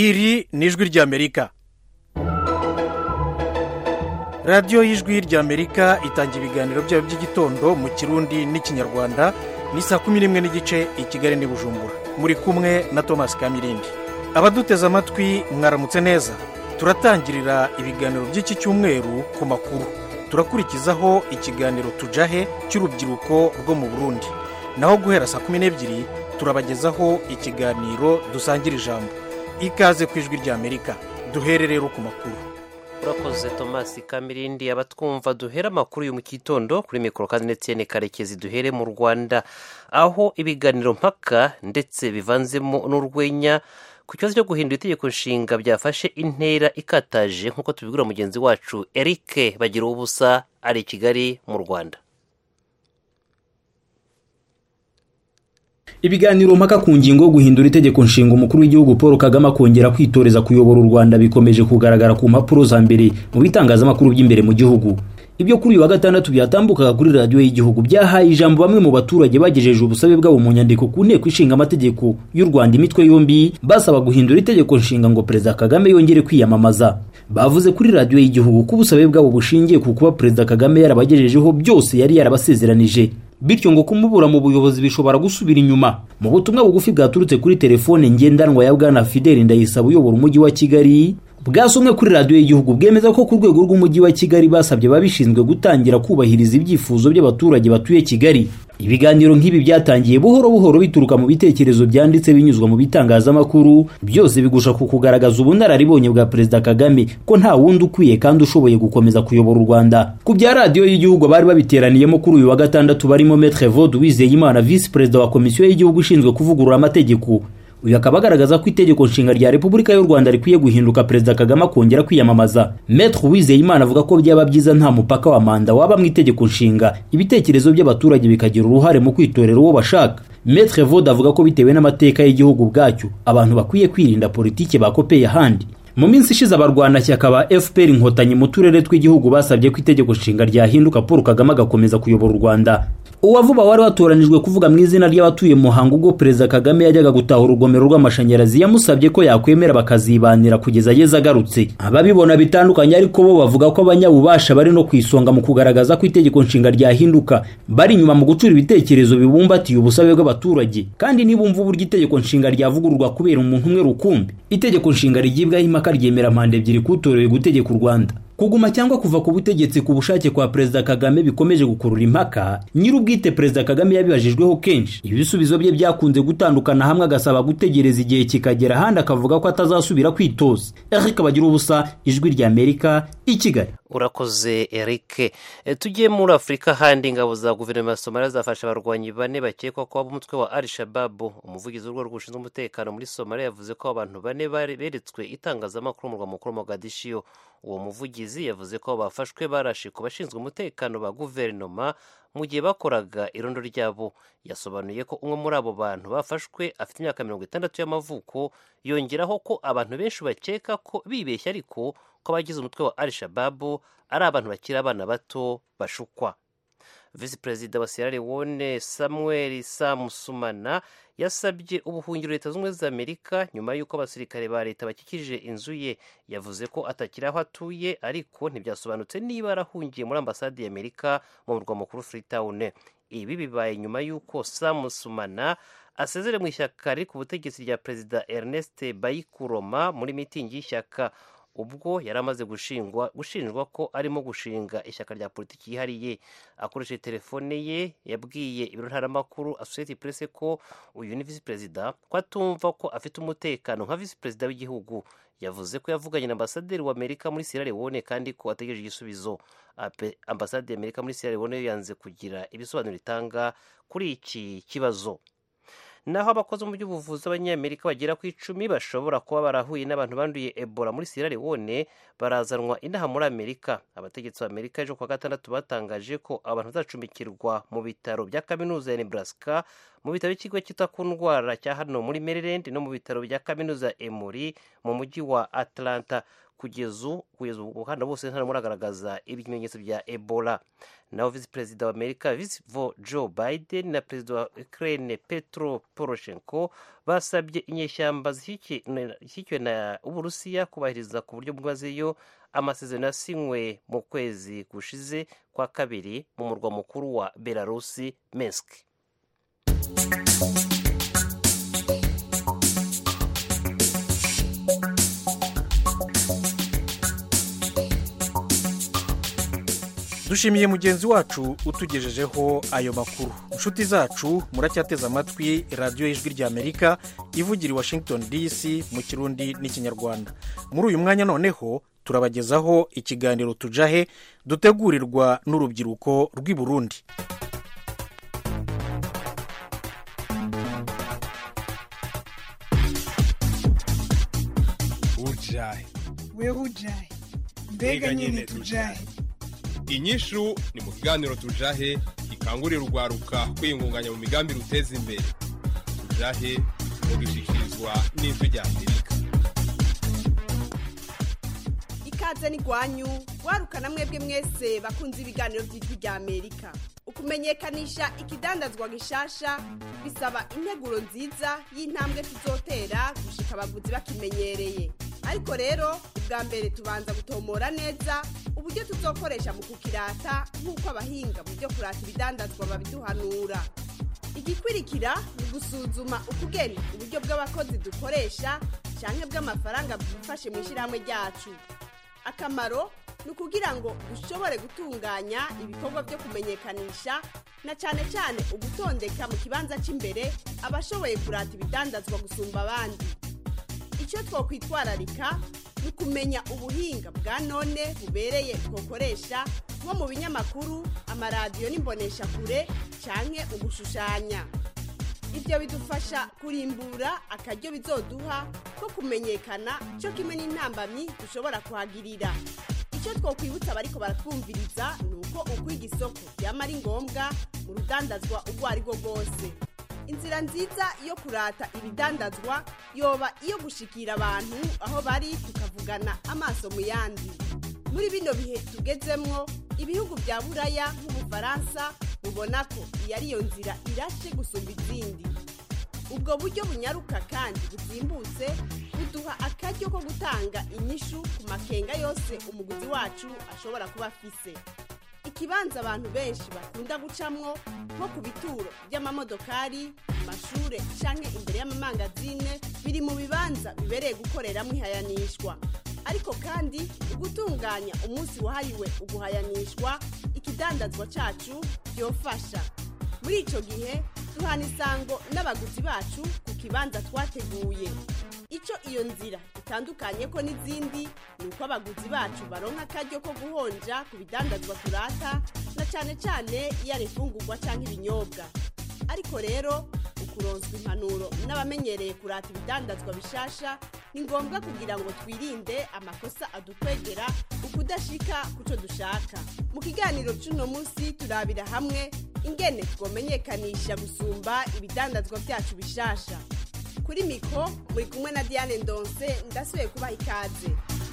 iri ni ijwi ry'Amerika. radiyo y'ijwi ry'Amerika itanga ibiganiro byayo by'igitondo mu kirundi n'ikinyarwanda ni saa 11:15 i Kigali n'i Bujumbura. Muri kumwe na Thomas Kamirindi. Abaduteze amatwi mwaramutse neza. Turatangirira ibiganiro by'iki cyumweru ku makuru. Turakurikizaho ikiganiro tujahe cy'urubyiruko rwo mu Burundi. Naho guhera saa 12:00 turabagezaho ikiganiro dusangira ijambo. Ikaze ku ijwi ry'Amerika. Duhere rero ku makuru. Urakoze Thomas Kamirindi. Abatwumva duhera amakuru yo mu kitondo kuri mikoro kandi Etienne Karekezi. Duhere mu Rwanda aho ibiganiro mpaka ndetse bivanzemo n'urwenya ku kibazo cyo guhindura itegeko nshinga byafashe intera ikataje nk'uko tubigura mugenzi wacu Eric Bagira ubusa ari i Kigali mu Rwanda. Ibiganiro mpaka ku ngingo yo guhindura itegeko nshinga umukuru w'igihugu Paul Kagame akongera kwitoreza kuyobora u Rwanda bikomeje kugaragara ku mpapuro za mbere mu bitangazamakuru by'imbere mu gihugu. Ibyo kuri uyu wa gatandatu byatambukaga kuri radiyo y'igihugu byahaye ijambo bamwe mu baturage bagejeje ubusabe bwabo mu nyandiko ku nteko ishinga amategeko y'u Rwanda imitwe yombi basaba guhindura itegeko nshinga ngo Perezida Kagame yongere kwiyamamaza. Bavuze kuri radiyo y'igihugu ko ubusabe bwabo bushingiye ku kuba Perezida Kagame yarabagejejeho byose yari yarabasezeranije, bityo ngo kumubura mu buyobozi bishobora gusubira inyuma. Mu butumwa bugufi bwaturutse kuri telefone ngendanwa ya Bwana Fidel Ndayisaba uyobora umujyi wa Kigali bwasomwe kuri radiyo y'igihugu bwemeza ko ku rwego rw'umujyi wa Kigali basabye babishinzwe gutangira kubahiriza ibyifuzo by'abaturage batuye Kigali. Ibiganiro nk'ibi byatangiye buhoro buhoro bituruka mu bitekerezo byanditse binyuzwa mu bitangazamakuru, byose bigusha ku kugaragaza ubunararibonye bwa Perezida Kagame ko nta wundi ukwiye kandi ushoboye gukomeza kuyobora u Rwanda. Ku bya radiyo y'igihugu bari babiteraniyemo kuri uyu wa gatandatu barimo Maître Evode Uwizeyimana, Vice Perezida wa Komisiyo y'igihugu ishinzwe kuvugurura amategeko. Uyu akaba agaragaza ko itegeko nshinga rya Repubulika y'u Rwanda rikwiye guhinduka Perezida Kagame akongera kwiyamamaza. Maître Uwizeyimana avuga ko byaba byiza nta mupaka wa manda waba mu itegeko nshinga, ibitekerezo by'abaturage bikagira uruhare mu kwitorera uwo bashaka. Maître Evode avuga ko bitewe n'amateka y'igihugu bwacyo abantu bakwiye kwirinda politike bakopeye ahandi. Mu minsi ishize abarwanashyaka ba FPR inkotanyi mu turere tw'igihugu basabye ko itegeko nshinga ryahinduka Paul Kagame agakomeza kuyobora u Rwanda. Uwavuba wari watoranijwe kuvuga mu izina ry'abatuye Muhanga ubwo Perezida Kagame yajyaga gutahura urugomero rw'amashanyarazi yamusabye ko yakwemera bakazibanira kugeza ageze agarutse. Ababibona bitandukanye ariko bo bavuga ko abanyabubasha bari no kwisonga mu kugaragaza ko itegeko nshinga ryahinduka bari inyuma mu gucura ibitekerezo bibumbatiye ubusabe bw'abaturage, kandi nibumva uburyo itegeko nshinga ryavugururwa kubera umuntu umwe rukumbi. Itegeko nshinga rigibwaho impaka ryemera manda ebyiri kutorewe gutegeka u Rwanda. Kuguma cyangwa kuva ku butegetsi ku bushake kwa Perezida Kagame bikomeje gukurura impaka. Nyirubwite Perezida Kagame yabibajijweho kenshi. Ibisubizo bye byakunze gutandukana, hamwe agasaba gutegereza igihe kikagera, ahandi akavuga ko atazasubira kwitoza. Eric Bagira ubusa, ijwi ry'Amerika, i Kigali. Urakoze Eric. Tugiye muri Afurika handi ingabo za guverinoma ya Somalia zafashe abarwanyi bane bakekwa ko umutwe wa Al-Shabaab. Umuvugizi w'urwego rushinzwe umutekano muri Somalia yavuze ko abantu bane beretswe itangazamakuru mu murwa mukuru Mogadiscio. Uwo muvugizi yavuze ko bafashwe barashe ku bashinzwe umutekano ba guverinoma mu gihe bakoraga irondo ryabo. Yasobanuye ko umwe muri abo bantu bafashwe afite imyaka 60 y'amavuko, yongeraho ko abantu benshi bakeka ko bibeshya ariko ko abagize umutwe wa Al-Shabaab ari abantu bakiri abana bato bashukwa. Vice Perezida wa Sierra Leone Samuel Samusumana yasabye ubuhungiro Leta z'Ubumwe za Amerika nyuma y'uko abasirikare ba leta bakikije inzu ye. Yavuze ko atakiri aho atuye ariko ntibyasobanutse niba arahungiye muri ambasade ya Amerika mu murwa mukuru Freetown. Ibi bibaye nyuma y'uko Samusumana asezere mu ishyaka riri ku butegetsi rya Perezida Ernest Bai Koroma muri mitingi y'ishyaka, ubwo yari amaze gushinjwa ko arimo gushinga ishyaka rya politiki yihariye. Akoresheje telefone ye yabwiye ibiro ntaramakuru Associated Press ko uyu ni Vice Perezida ko atumva ko afite umutekano nka Vice Perezida w'igihugu. Yavuze ko yavuganye na ambasaderi wa Amerika muri Sierra Leone kandi ko ategereje igisubizo. Ambasade ya Amerika muri Sierra Leone yanze kugira ibisobanuro itanga kuri iki kibazo. Naho abakozi mu by'ubuvuzi b'Abanyamerika bagera ku 10 bashobora kuba barahuye n'abantu banduye Ebola muri Sierra Leone barazanwa inaha muri Amerika. Abategetsi b'Amerika ejo kwa gatandatu batangaje ko abantu bazacumbikirwa mu bitaro bya kaminuza ya Nebraska, mu bitaro by'ikigo cyita ku ndwara cya hano muri Maryland no mu bitaro bya kaminuza Emory mu mujyi wa Atlanta. kugeza ubu hano bose nta muragaragaza ibimenyetso bya Ebola. Naho visi perezida wa Amerika Joe Biden na perezida wa Ukraine Petro Poroshenko basabye inyeshyamba zishyigikiwe na Uburusiya kubahiriza ku buryo bwimazeyo amasezerano yasinywe mu kwezi gushize kwa kabiri mu murwa mukuru wa Belarusi Minsk. dushimiye mugenzi wacu utugejejeho ayo makuru. Inshuti zacu muracyateza amatwi radiyo y'ijwi ry'Amerika ivugira i Washington DC mu Kirundi n'Ikinyarwanda. Muri uyu mwanya noneho turabagezaho ikiganiro tujahe dutegurirwa n'urubyiruko rw'i Burundi. Ujahe wewe ujahe mbega nyine tujahe. Inyishu ni mu kiganiro tujahe gikangurira urwaruka kwiyungunganya mu migambi ruteza imbere. Tujahe mu gushikirizwa n'ijwi ry'Amerika. Ikaze ni gwanyu warukana mwebwe mwese bakunze ibiganiro by'ijwi ry'Amerika. Ukumenyekanisha ikidandazwa gishasha bisaba integuro nziza y'intambwe tuzotera gushika abaguzi bakimenyereye. Ariko rero ubwa mbere tubanza gutomora neza uburyo tuzokoresha mu kukirata nk'uko abahinga mu byo kurata ibidandazwa babiduhanura. Igikwirikira ni gusuzuma ukugena uburyo bw'abakozi dukoresha canke bw'amafaranga bufashe mu ishyirahamwe ryacu. Akamaro ni ukugira ngo dushobore gutunganya ibikorwa byo kumenyekanisha na cyane cyane ugutondeka mu kibanza cy'imbere abashoboye kurata ibidandazwa gusumba abandi. Icyo twokwitwararika ni ukumenya ubuhinga bwa none bubereye twokoresha nko mu binyamakuru, amaradiyo n'imboneshakure canke ugushushanya. Ibyo bidufasha kurimbura akaryo bizoduha ko kumenyekana cyo kimwe n'intambamyi dushobora kuhagirira. Icyo twokwibutsa bariko baratwumviriza ni uko ukwiga isoko byama ari ngombwa mu rudandazwa urwo ari rwo rwose. Inzira nziza yo kurata ibidandazwa yoba iyo gushikira abantu aho bari tukavugana amaso mu yandi. Muri bino bihe tugezemwo ibihugu bya Buraya nk'Ubufaransa bubona ko iyi ariyo nzira irashe gusumba izindi. Ubwo buryo bunyaruka kandi buzimbutse buduha akaryo ko gutanga inyishu ku makenga yose umuguzi wacu ashobora kuba afise. Ikibanza abantu benshi bakunda gucamwo nko ku bituro by'amamodokari, amashure canke imbere y'amamangazine biri mu bibanza bibereye gukoreramo ihayanishwa. Ariko kandi ugutunganya umunsi wahariwe uguhayanishwa ikidandazwa cacu byofasha. Muri ico gihe duhana isango n'abaguzi bacu ku kibanza twateguye. Ico iyo nzira itandukanye ko n'izindi ni uko abaguzi bacu baronka akaryo ko guhonja ku bidandazwa turata na cane cane iyo ari ifungurwa canke ibinyobwa. Ariko rero ukuronswa impanuro n'abamenyereye kurata ibidandazwa bishasha ni ngombwa kugira ngo twirinde amakosa adukwegera ukudashika kuco dushaka. Mu kiganiro cy'uno munsi turabira hamwe ingene twomenyekanisha gusumba ibidandazwa byacu bishasha. Kuri miko muri kumwe na Diane Ndonse ndasubiye kubaha ikaze.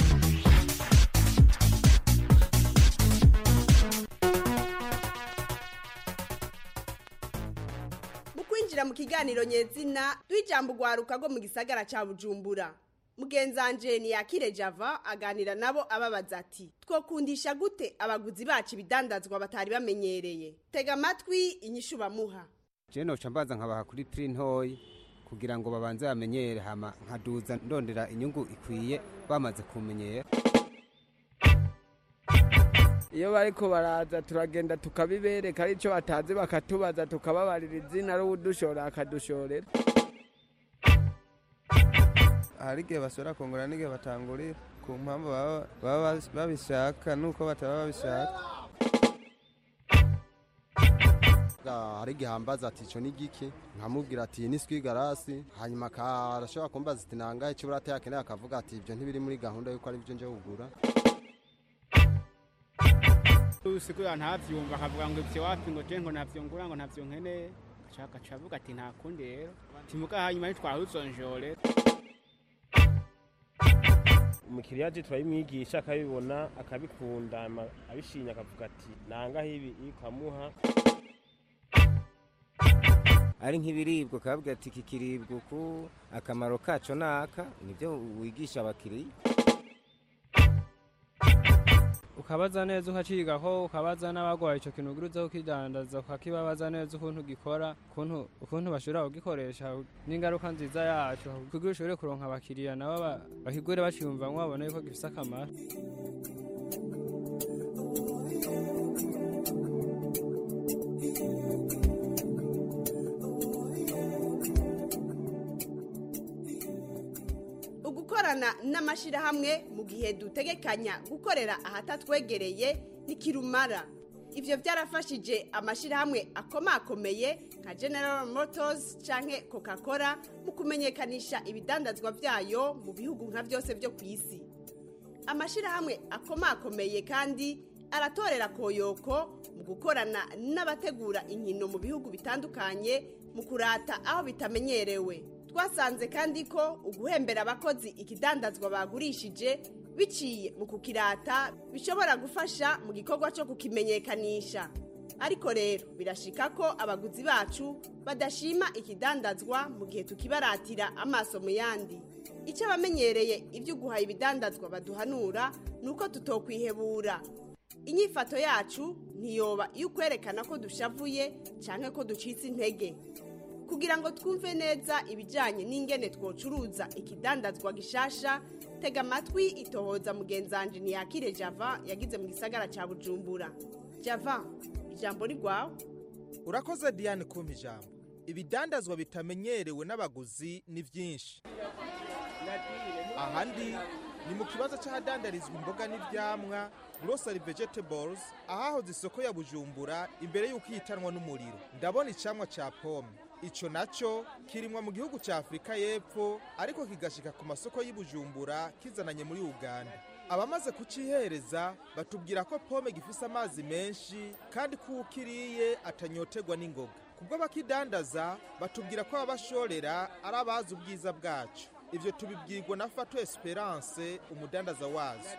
Mu kwinjira mu kiganiro nyezina twijambo gwaruka go mu gisagara ca Bujumbura. Mugenzanje ni Yakire Java aganira nabo ababaza ati twokundisha gute abaguzi bacu ibidandazwa batari bamenyereye. Tega amatwi inyishu bamuha. Jeno cambaza nkabaha kuri print hoy kugira ngo babanze bamenyere hama nkaduza ndondera inyungu ikwiye bamaze kumenyera. Iyo bariko baraza turagenda tukabibereka arico batazi bakatubaza tukababarira izina ro udushora akadushorera. Harige basora kongora nige batangurira ku mpamvu baba babishaka nuko bataba babishaka. Harige hambaza ati ico ni giki nkamubwira ati ni swigarasi hanyuma karashobora kumbaza ati nangaye cyo burate yakeneye akavuga ati ibyo ntibiri muri gahunda yuko ari byo nje kugura. Usiku yantavyumva akavuga ngo ibyo wapi ngo tengo navyongura ngo ntavyo nkene chaka chavuga ati nta kundi rero timuka hanyuma twahuzonjore umukiriya aje turabimwigisha akabibona akabikunda abishinya akavuga ati nanga hibi ikamuha ari nk'ibiribwa ukababwira ati iki kiribwa uku akamaro kaco naka nibyo wigisha abakiriya ukabaza neza ukacigaho ukabaza n'abagwaye ico kintu ugiruza ukidandaza ukakibabaza neza ukuntu gikora ukuntu bashobora kugikoresha n'ingaruka nziza yaco kugira ushobore kuronka abakiriya nabo bakigure baciyumvamwo babona yuko gifise akamaro. gukorana n'amashirahamwe mu gihe dutegekanya gukorera ahatatwegereye nikirumara. Ivyo byarafashije amashirahamwe akomakomeye nka General Motors canke Coca-Cola mu kumenyekanisha ibidandazwa vyayo mu bihugu nka byose byo kwisi. Amashirahamwe akomakomeye kandi aratorera koyoko mu gukorana n'abategura inkino mu bihugu bitandukanye mu kurata aho bitamenyerewe. Twasanze kandi ko uguhembera abakozi ikidandazwa bagurishije biciye mu kukirata bishobora gufasha mu gikorwa cyo kukimenyekanisha. Ariko rero birashika ko abaguzi bacu badashima ikidandazwa mu gihe tukibaratira amaso mu yandi. Icyo bamenyereye ibyo guhaye ibidandazwa baduhanura nuko tutokwihebura. Inyifato yacu ntiyoba iyo kwerekana ko dushavuye canke ko ducitse intege. Kugira ngo twumve neza ibijanye n'ingene twocuruza ikidandazwa gishasha, tega amatwi itohoza mugenzanje Niyakire Java yagize mu gisagara ca Bujumbura. Java, ijambo ni gwawe. Urakoze Diane kumpa ijambo. Ibidandazwa bitamenyerewe n'abaguzi ni vyinshi. Ahandi ni mu kibazo c'ahadandarizwa imboga n'ivyamwa grocery vegetables ahahoze isoko ya Bujumbura imbere y'uko yitanwa n'umuriro. Ndabona icamwa ca pome. Ico naco kirimwa mu gihugu ca Afrika y'Epfo ariko kigashika ku masoko y'Ibujumbura kizananye muri Uganda. Abamaze kucihereza batubwira ko pome gifise amazi menshi kandi ko ukiriye atanyotegwa n'ingoga. Kubwo bakidandaza batubwira ko abashorera arabaza ubwiza bwacu. Ivyo tubibwirwa na Fato Esperance umudandaza wazo.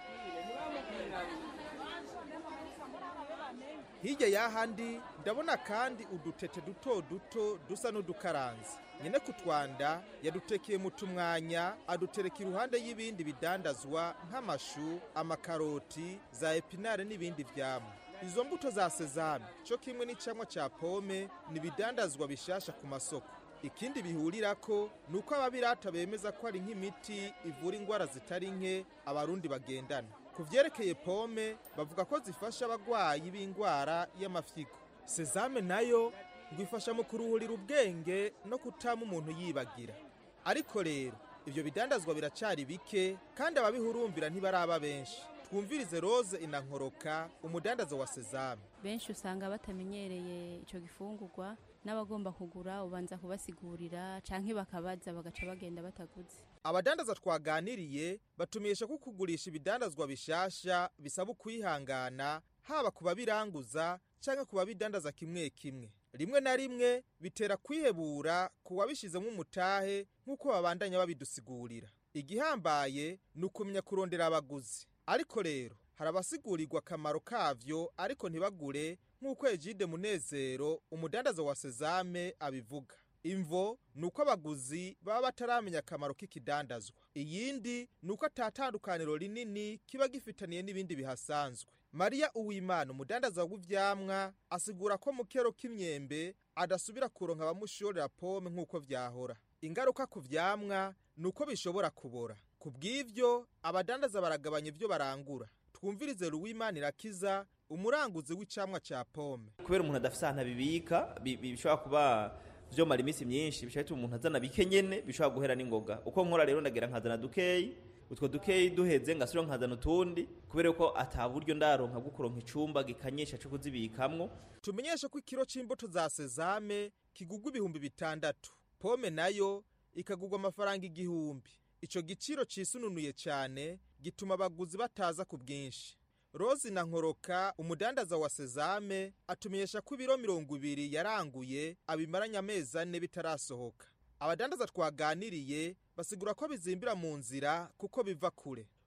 Hirya y'ahandi ndabona kandi udutete duto duto dusa n'udukaranze. Nyene kutwanda yadutekeye mu tumwanya adutereka iruhande y'ibindi bidandazwa nk'amashu, amakaroti, za epinare n'ibindi vyamwa. Izo mbuto za sezame cyo kimwe n'icamwa ca pome ni bidandazwa bishasha ku masoko. Ikindi bihurirako nuko ababirata bemeza ko ari nk'imiti ivura ingwara zitari nke abarundi bagendana. Kuvyerekeye pome bavuga ko zifasha abagwayi b'ingwara y'amafyigo. Sezame nayo ngwifasha mu kuruhurira ubwenge no kutama umuntu yibagira. Ariko rero ivyo bidandazwa biracari bike kandi ababihurumbira ntibaraba benshi. Twumvirize Rose Inankoroka umudandaza wa sezame. Benshi usanga batamenyereye ico gifungurwa n'abagomba kugura ubanza kubasigurira canke bakabaza bagaca bagenda bataguze. Abadandaza twaganiriye batumisha ko kugurisha ibidandazwa bishasha bisaba kwihangana haba kuba biranguza canke kuba bidandaza kimwe kimwe. Rimwe na rimwe bitera kwihebura kuba bishizemo umutahe nk'uko babandanya babidusigurira. Igihambaye nukumenya kurondera abaguzi. Ariko rero harabasigurirwa akamaro kavyo ariko ntibagure nk'uko Egide Munezero umudandaza wa sezame abivuga. Imvo nuko abaguzi baba bataramenya akamaro k'ikidandazwa. Iyindi nuko atatandukaniro rinini kiba gifitaniye n'ibindi bihasanzwe. Maria Uwimana umudandaza w'ivyamwa asigura ko mu kero k'imyembe adasubira kuronka abamushorera pome nk'uko vyahora. Ingaruka ku vyamwa nuko bishobora kubora. Kubw'ivyo abadandaza baragabanya ivyo barangura. Twumvirize Uwimana Irakiza umuranguzi w'icamwa ca pome. Kubera umuntu adafise ahantu abibika bishobora kuba vyo mara imisi myinshi bishobora umuntu azana bike nyene bishobora guhera n'ingoga. Uko nkora rero ndagera nkazana dukeyi, utwo dukeyi duheze ngasubira nkazana utundi kubera ko ataburyo ndaronka gukuronka icumba gikanyesha cyo kuzibikamwo. Tumenyesha ko ikiro c'imbuto za sezame kigugwa 600. Pome nayo ikagugwa amafaranga 1000. Ico giciro cisununuye cyane gituma abaguzi bataza ku bwinshi. Rose Inankoroka umudandaza wa sezame atumenyesha ko ibiro 200 yaranguye abimaranya amezi 4 bitarasohoka. Abadandaza twaganiriye basigura ko bizimbira mu nzira kuko biva kure.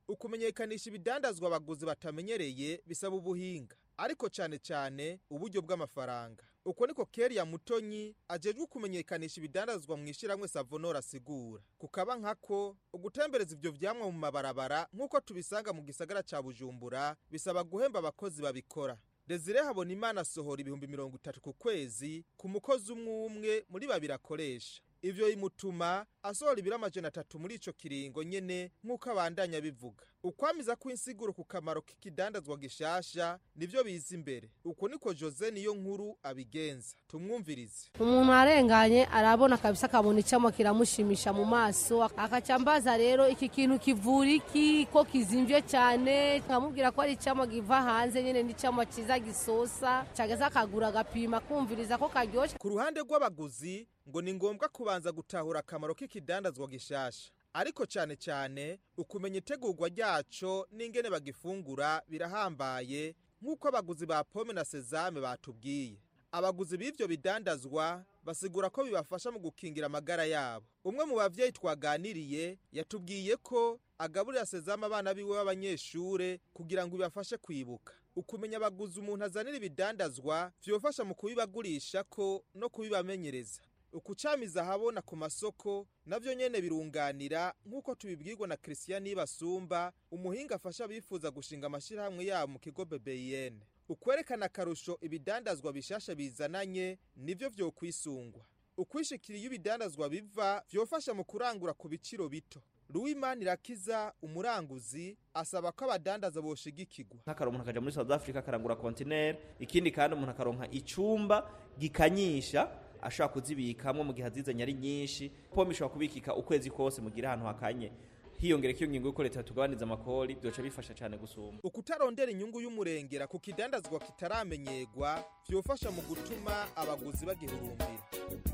ukumenyekanisha ibidandazwa abaguzi batamenyereye bisaba ubuhinga, ariko cyane cyane uburyo bw'amafaranga. Uko niko Keria Mutonyi ajejwe kumenyekanisha ibidandazwa mu ishiramwe Savonora asigura. Kukaba nkako ugutembereza ivyo vyamwa mu mabarabara nk'uko tubisanga mu gisagara ca Bujumbura bisaba guhemba abakozi babikora. Desire Habonimana asohora 30 ku kwezi ku mukozi umwe muri babiri akoresha. Ivyo imutuma asohora 300 muri ico kiringo nyene nk'uko abandanya bivuga. Ukwamiza kw'insiguro ku kamaro k'ikidandazwa gishasha nivyo biza imbere. Uko niko Jose niyo nkuru abigenza. Tumwumvirize. Umuntu arenganye arabona kabisa kabona icamo kiramushimisha mu maso, akacambaza rero iki kintu kivura iki ko kizimvye cyane, nkamubwira ko ari icamo giva hanze nyene n'icamo ciza gisosa, cageza akagura agapima kumviriza ko karyoshe. Ku ruhande rw'abaguzi ngo ni ngombwa kubanza gutahura akamaro k'ikidandazwa gishasha, ariko cyane cyane ukumenya itegurwa ryaco n'ingene bagifungura birahambaye, nk'uko abaguzi ba pome na sezame batubwiye. Abaguzi b'ivyo bidandazwa basigura ko bibafasha mu gukingira amagara yabo. Umwe mu bavyeyi twaganiriye yatubwiye ko agaburira sezame abana biwe b'abanyeshure kugira ngo bibafashe kwibuka. Ukumenya abaguzi umuntu azanira ibidandazwa vyofasha mu kubibagurisha ko no kubibamenyereza. Ukucamiza habona ku masoko navyo nyene birunganira, nk'uko tubibwirwa na Christian Basumba, umuhinga afasha bifuza gushinga amashirahamwe yabo mu kigo BBN. Ukwerekana karusho ibidandazwa bishasha bizananye nivyo vyo kwisungwa. Ukwishikira iyo ibidandazwa biva vyofasha mu kurangura ku biciro bito. Louis Irakiza umuranguzi asaba ko abadandaza boshigikirwa. Nk'akaro umuntu akaja muri South Africa akarangura container, ikindi kandi umuntu akaronka icumba gikanyisha ashaka kuzibikamwe mu gihe azizanye ari nyinshi. Pome ishobora kubikika ukwezi kose mu gihe ahantu hakanye. Hiyongera kiyo ngingo yuko leta tugabaniza amakori byoca bifasha cyane gusumba. Ukutarondera inyungu y'umurengera ku kidandazwa kitaramenyerwa vyofasha mu gutuma abaguzi bagihurumbira.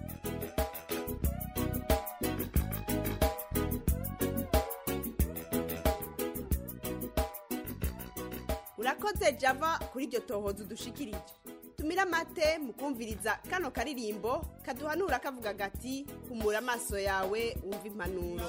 Urakoze Java kuri iryo tohozo dushikirije. Tumira mate mukumviriza kano karirimbo kaduhanura kavuga gati humura amaso yawe umva impanuro.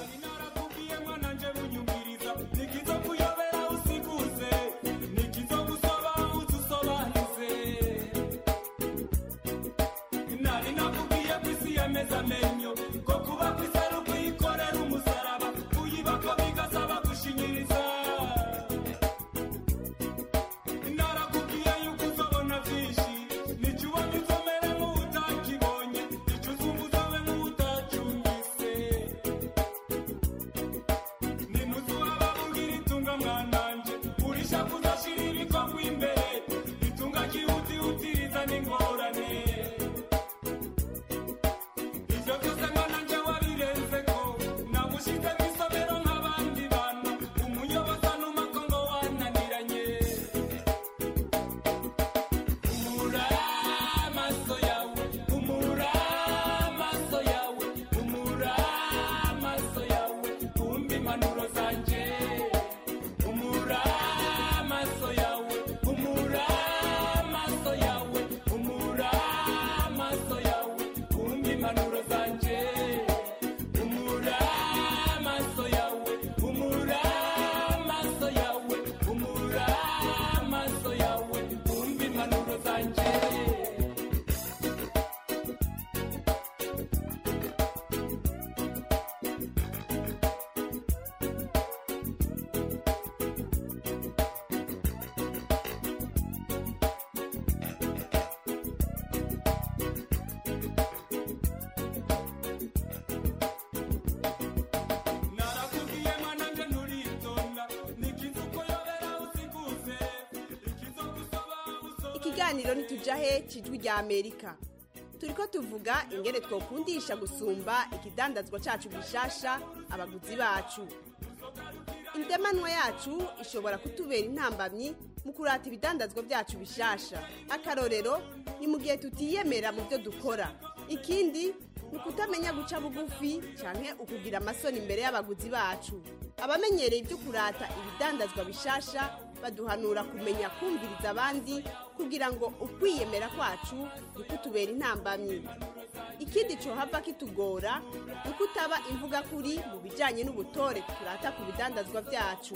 Ikiganiro nitujahe cijwi rya Amerika. Turiko tuvuga ingene twokundisha gusumba ikidandazwa cacu gishasha abaguzi bacu. Indemanwa yacu ishobora kutubera intambamyi mu kurata ibidandazwa byacu bishasha. Akarorero ni mu gihe tutiyemera mu byo dukora. Ikindi ni kutamenya guca bugufi canke ukugira amasoni imbere y'abaguzi bacu. Abamenyereye ibyo kurata ibidandazwa bishasha baduhanura kumenya kumviriza abandi kugira ngo ukwiyemera kwacu dukutubera intambamyi. Ikindi cyo hava kitugora ni kutaba imvuga kuri mu bijanye n'ubutore turata ku bidandazwa byacu.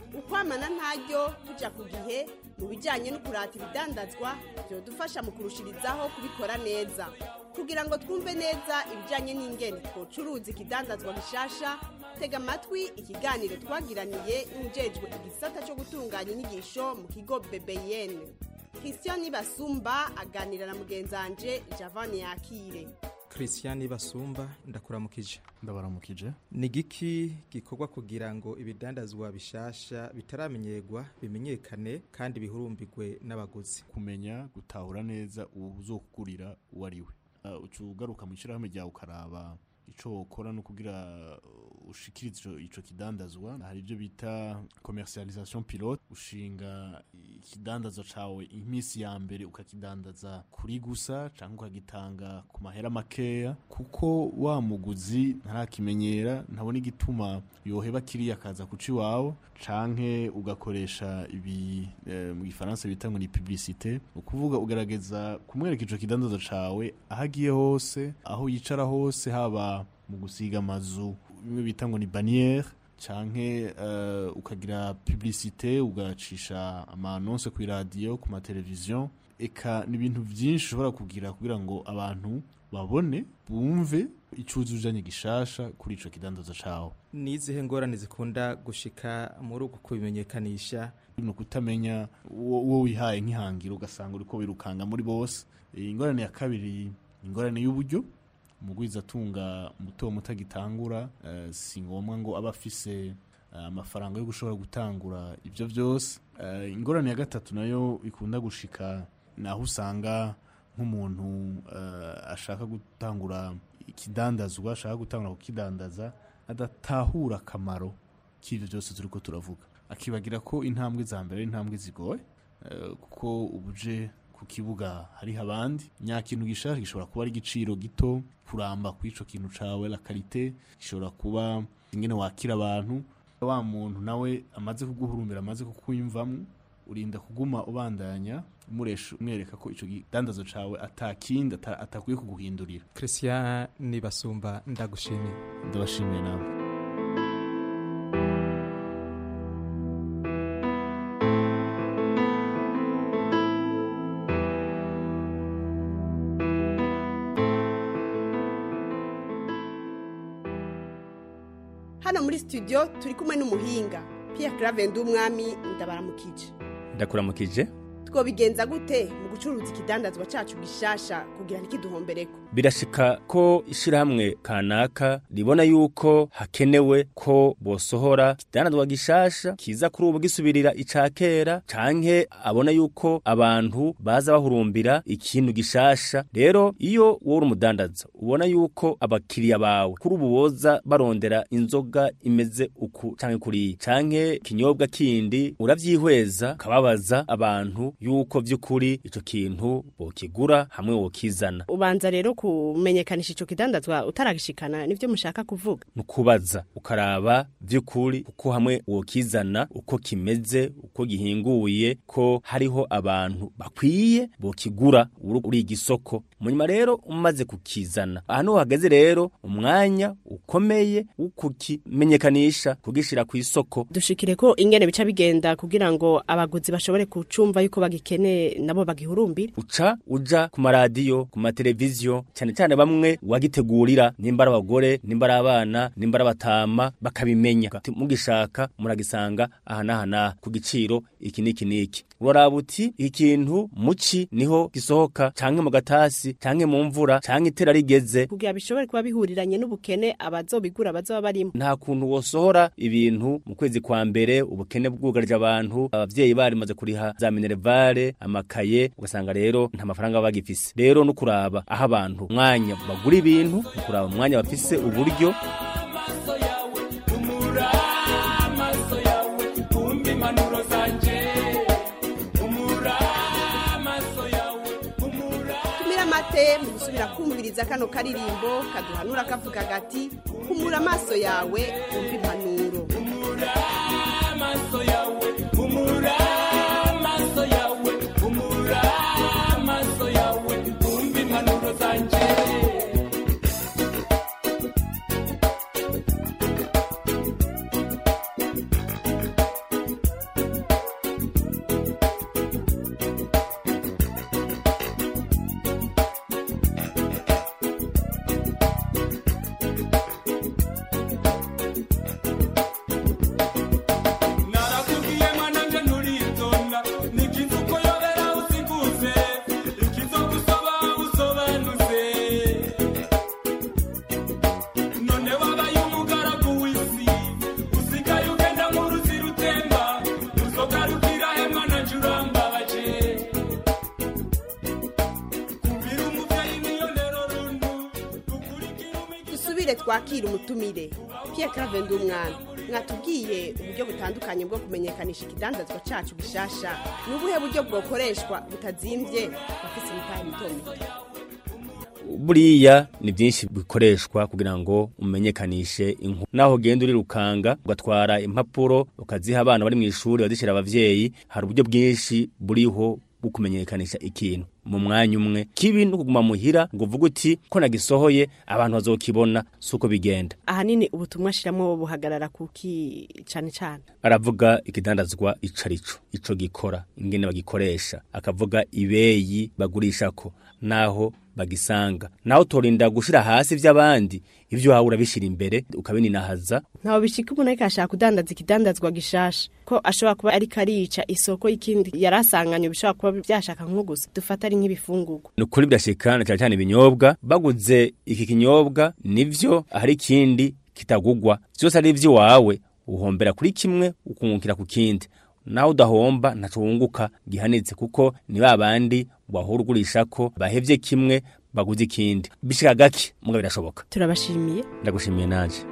ukwamana ntaryo tuja ku gihe mu bijyanye no kurata ibidandazwa byodufasha mu kurushirizaho kubikora neza. Kugira ngo twumve neza ibijyanye n'ingene twocuruza ikidandazwa gishasha, tega amatwi ikiganiro twagiraniye n'ujejwe igisata cyo gutunganya inyigisho mu kigo BBN. Christian Basumba aganira na mugenzanje Javani Yakire. Christian Basumba ndakuramukije. Ndabaramukije. Ni giki gikorwa kugira ngo ibidandazwa bishasha bitaramenyerwa bimenyekane kandi bihurumbirwe n'abaguzi? Kumenya gutahura neza uzokugurira uwariwe. Ucugaruka mu ishirahamwe rya ukaraba ico ukora no kugira ushikirize ico kidandazwa. Hari ibyo bita commercialisation pilote, ushinga ikidandazwa cawe imisi ya mbere ukakidandaza kuri gusa canke ukagitanga ku mahera makeya, kuko wa muguzi ntarakimenyera, ntabona igituma yoheba kiriya akaza kuci wawe, canke ugakoresha ibi mu gifaransa bita ngo ni publicité, ukuvuga ugerageza kumwereka ico kidandazwa cawe ahagiye hose, aho yicara hose, haba mu gusiga amazu bimwe bita ngo ni bannière, canke ukagira publicité, ugacisha ama-annonce ku radio, ku matelevizion, eka n'ibintu byinshi ushobora kugira ngo abantu babone bumve icuzujanye gishasha kuri ico kidandaza cawe. Nizihe ngorane zikunda gushika muri uko kubimenyekanisha? No kutamenya uwo wihaye nk'ihangiro, ugasanga uriko wirukanga muri bose. Ingorane ya kabiri, ingorane y'uburyo. Umugwiza atunga muto mutagitangura, si ngombwa ngo abafise amafaranga yo gushobora gutangura ivyo byose. Ingorane ya gatatu nayo ikunda gushika, naho usanga nk'umuntu ashaka gutangura ikidandazwa, ashaka gutangura kukidandaza, adatahura akamaro k'ivyo byose turiko turavuga, akibagira ko intambwe za mbere intambwe zigoye, kuko ubuje ku kibuga hari abandi. Nyakintu gishaka gishobora kuba ari igiciro gito, kuramba kw'ico kintu cawe, la qualité gishobora kuba ingene wakira abantu. Wa muntu nawe amaze kuguhurumbira, amaze kukwimvamwo, urinda kuguma ubandanya umwereka ko ico gidandazo cawe atakindi atakwiye kuguhindurira. Christian Basumba ndagushimiye. Ndabashimiye nawe. Hano muri studio turi kumwe n'umuhinga Pierre Claver Ndumwami. Ndabaramukije. Ndakuramukije. Twobigenza gute mu gucuruza ikidandazwa cacu gishasha kugira ntikiduhombereko? Birashika ko ishirahamwe kanaka libona yuko hakenewe ko bosohora ikidandazwa gishasha kiza kuri ubu gisubirira icakera, canke abona yuko abantu baza bahurumbira ikintu gishasha. Rero iyo wori umudandaza ubona yuko abakiriya bawe kuri ubu boza barondera inzoga imeze uku canke kuri canke kinyobwa kindi, uravyihweza kababaza abantu yuko vy'ukuri ico kintu bokigura hamwe wokizana. Ubanza rero kumenyekanisha ico kidandazwa utaragishikana, nivyo mushaka kuvuga? Nukubaza ukaraba vy'ukuri uko hamwe wokizana, uko kimeze, uko gihinguye, ko hariho abantu bakwiye bokigura uri igisoko. Munyuma rero umaze kukizana, ahantu hagaze rero umwanya ukomeye ukukimenyekanisha, kugishira ku isoko. Dushikire ko ingene bica bigenda kugira ngo abaguzi bashobore kucumva yuko bagikene nabo bagihurumbira. Uja ku maradiyo, ku mateleviziyo, cyane cyane bamwe wagitegurira, nimba ari abagore, nimba ari abana, nimba ari abatama, bakabimenya. Mugishaka muragisanga aha ku giciro iki niki. Uraraba uti ikintu muci niho gisohoka, canke mu gatasi, canke mu mvura, canke itera rigeze, kugira bishobore kuba bihuriranye n'ubukene abazobigura bazoba barimo. Nta kuntu wosohora ibintu mu kwezi kwa mbere ubukene bwugarije abantu, abavyeyi bari maze kuriha za minervale, amakaye, ugasanga rero nta mafaranga bagifise. Rero no kuraba aho abantu mwanya bagura ibintu, no kuraba mwanya bafise uburyo. Mu gusubira kumviriza kano karirimbo kaduhanura kavuga gati humura amaso yawe umva impanuro. Humura amaso yawe, humura amaso yawe, humura amaso yawe umva impanuro zanje. twakira umutumire Pierre Claver Ndumwana mwatubwiye uburyo butandukanye bwo kumenyekanisha ikidandazwa cacu gishasha n'ubuhe buryo bwokoreshwa butazimbye bafise imitahe mito buriya ni byinshi bikoreshwa kugira ngo umenyekanishe inkuru naho genda uri rukanga ugatwara impapuro ukaziha abana bari mu ishuri bazishira abavyeyi hari uburyo bwinshi buriho bukumenyekanisha ikintu mu mwanya umwe kibi no kuguma muhira ngo uvuga uti ko nagisohoye abantu bazokibona suko bigenda ahanini ubutumwa shiramo buhagarara kuki cyane cyane aravuga ikidandazwa icarico ico gikora ingene bagikoresha akavuga ibeyi bagurishako naho bagisanga naho torinda gushira hasi vy'abandi ivyo hawe urabishira imbere ukabininahaza ntaho bishika umuntu ariko ashaka kudandaza ikidandazwa gishasha ko ashobora kuba ari karica isoko y'ikindi yarasanganye bishobora kuba byashaka nko gusa dufata ari nk'ibifungurwa nukuri byashikana cyane ibinyobwa baguze iki kinyobwa nivyo hari kindi kitagugwa byose ari ivyo wawe uhombera kuri kimwe ukungukira ku kindi naho udahomba ntaco wunguka gihanitse kuko ni babandi wahurugurisha ko bahevye kimwe baguze ikindi bishika gake muga birashoboka turabashimiye ndagushimiye nanje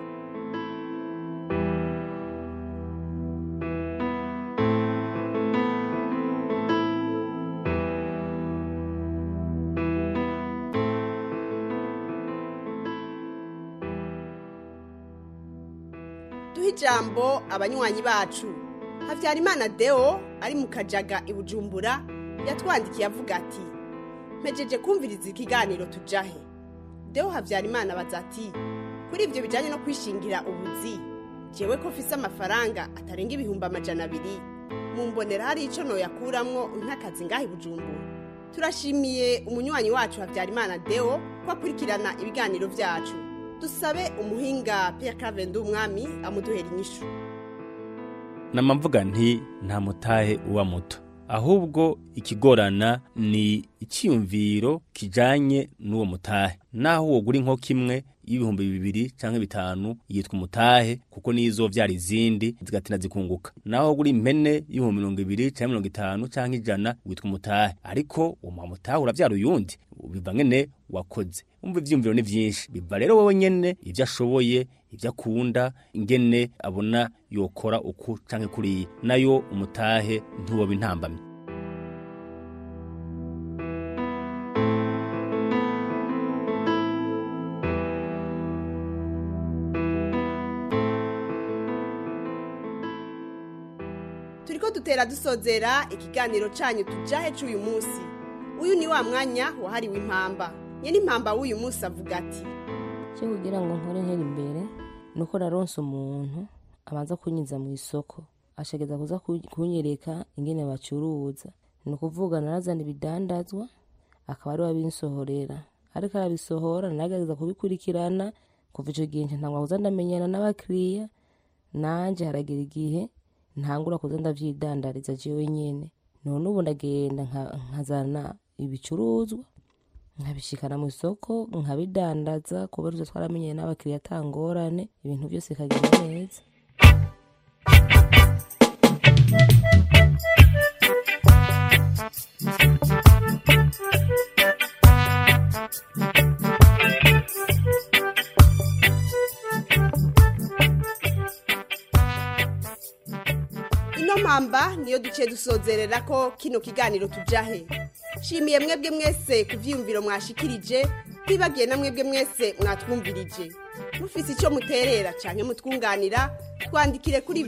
duhijambo abanywanyi bacu Havyarimana Deo ari mu Kajaga i Bujumbura yatwandikiye avuga ati mpejeje kumviriza ikiganiro tujahe Deo Havyarimana bazati kuri ivyo bijanye no kwishingira ubuzi jewe ko fise amafaranga atarenga ibihumbi 200 mumbonera hari ico no yakuramwo nk'akazi ngahi Bujumbura turashimiye umunywanyi wacu Havyarimana Deo ko akurikirana ibiganiro vyacu dusabe umuhinga Pierre Claver Ndumwami amuduhera inyishu namamvuga nti nta mutahe uwa muto ahubwo ikigorana ni icyumviro kijanye n'uwo mutahe naho wogura inko kimwe y'ibihumbi 2 canke 5 yitwa umutahe kuko nizo vyari izindi zigatina zikunguka naho guri impene y'ibihumbi 20 canke 50 canke 100 witwa umutahe ariko uwo mutahe uravyara uyundi biva ngene wakoze umva ivyumviro ni vyinshi biva rero wowe nyene ivyo ashoboye ivyo akunda ingene abona yokora uku canke kuri nayo umutahe ntuwo bintambamye turiko dutera dusozera ikiganiro canyu tujahe c'uyu munsi uyu ni wa mwanya wahariwe impamba nyene impamba w'uyu munsi avuga ati cyo kugira ngo nkore hera imbere nuko naronse umuntu abanza kunyiza mu isoko ashegeza kuza kunyereka ingene bacuruza nukuvuga narazana ibidandazwa akaba ari wabinsohorera ariko arabisohora nagageza kubikurikirana kuva ico gihe ntangwa kuza ndamenyana n'abakiriya nanje haragira igihe ntangura kuza ndavyidandariza jewe nyene none ubu ndagenda nkazana ibicuruzwa nkabishikana mu isoko nkabidandaza kubera uzo twaramenyeye n'abakiriya tangorane ibintu byose kagenda neza mpamba niyo duce dusozerera ko kino kiganiro tujahe shimiye mwebwe mwese kuvyumviro mwashikirije bibagiye na mwebwe mwese mwatwumvirije mufise ico muterera canke mutwunganira twandikire kuri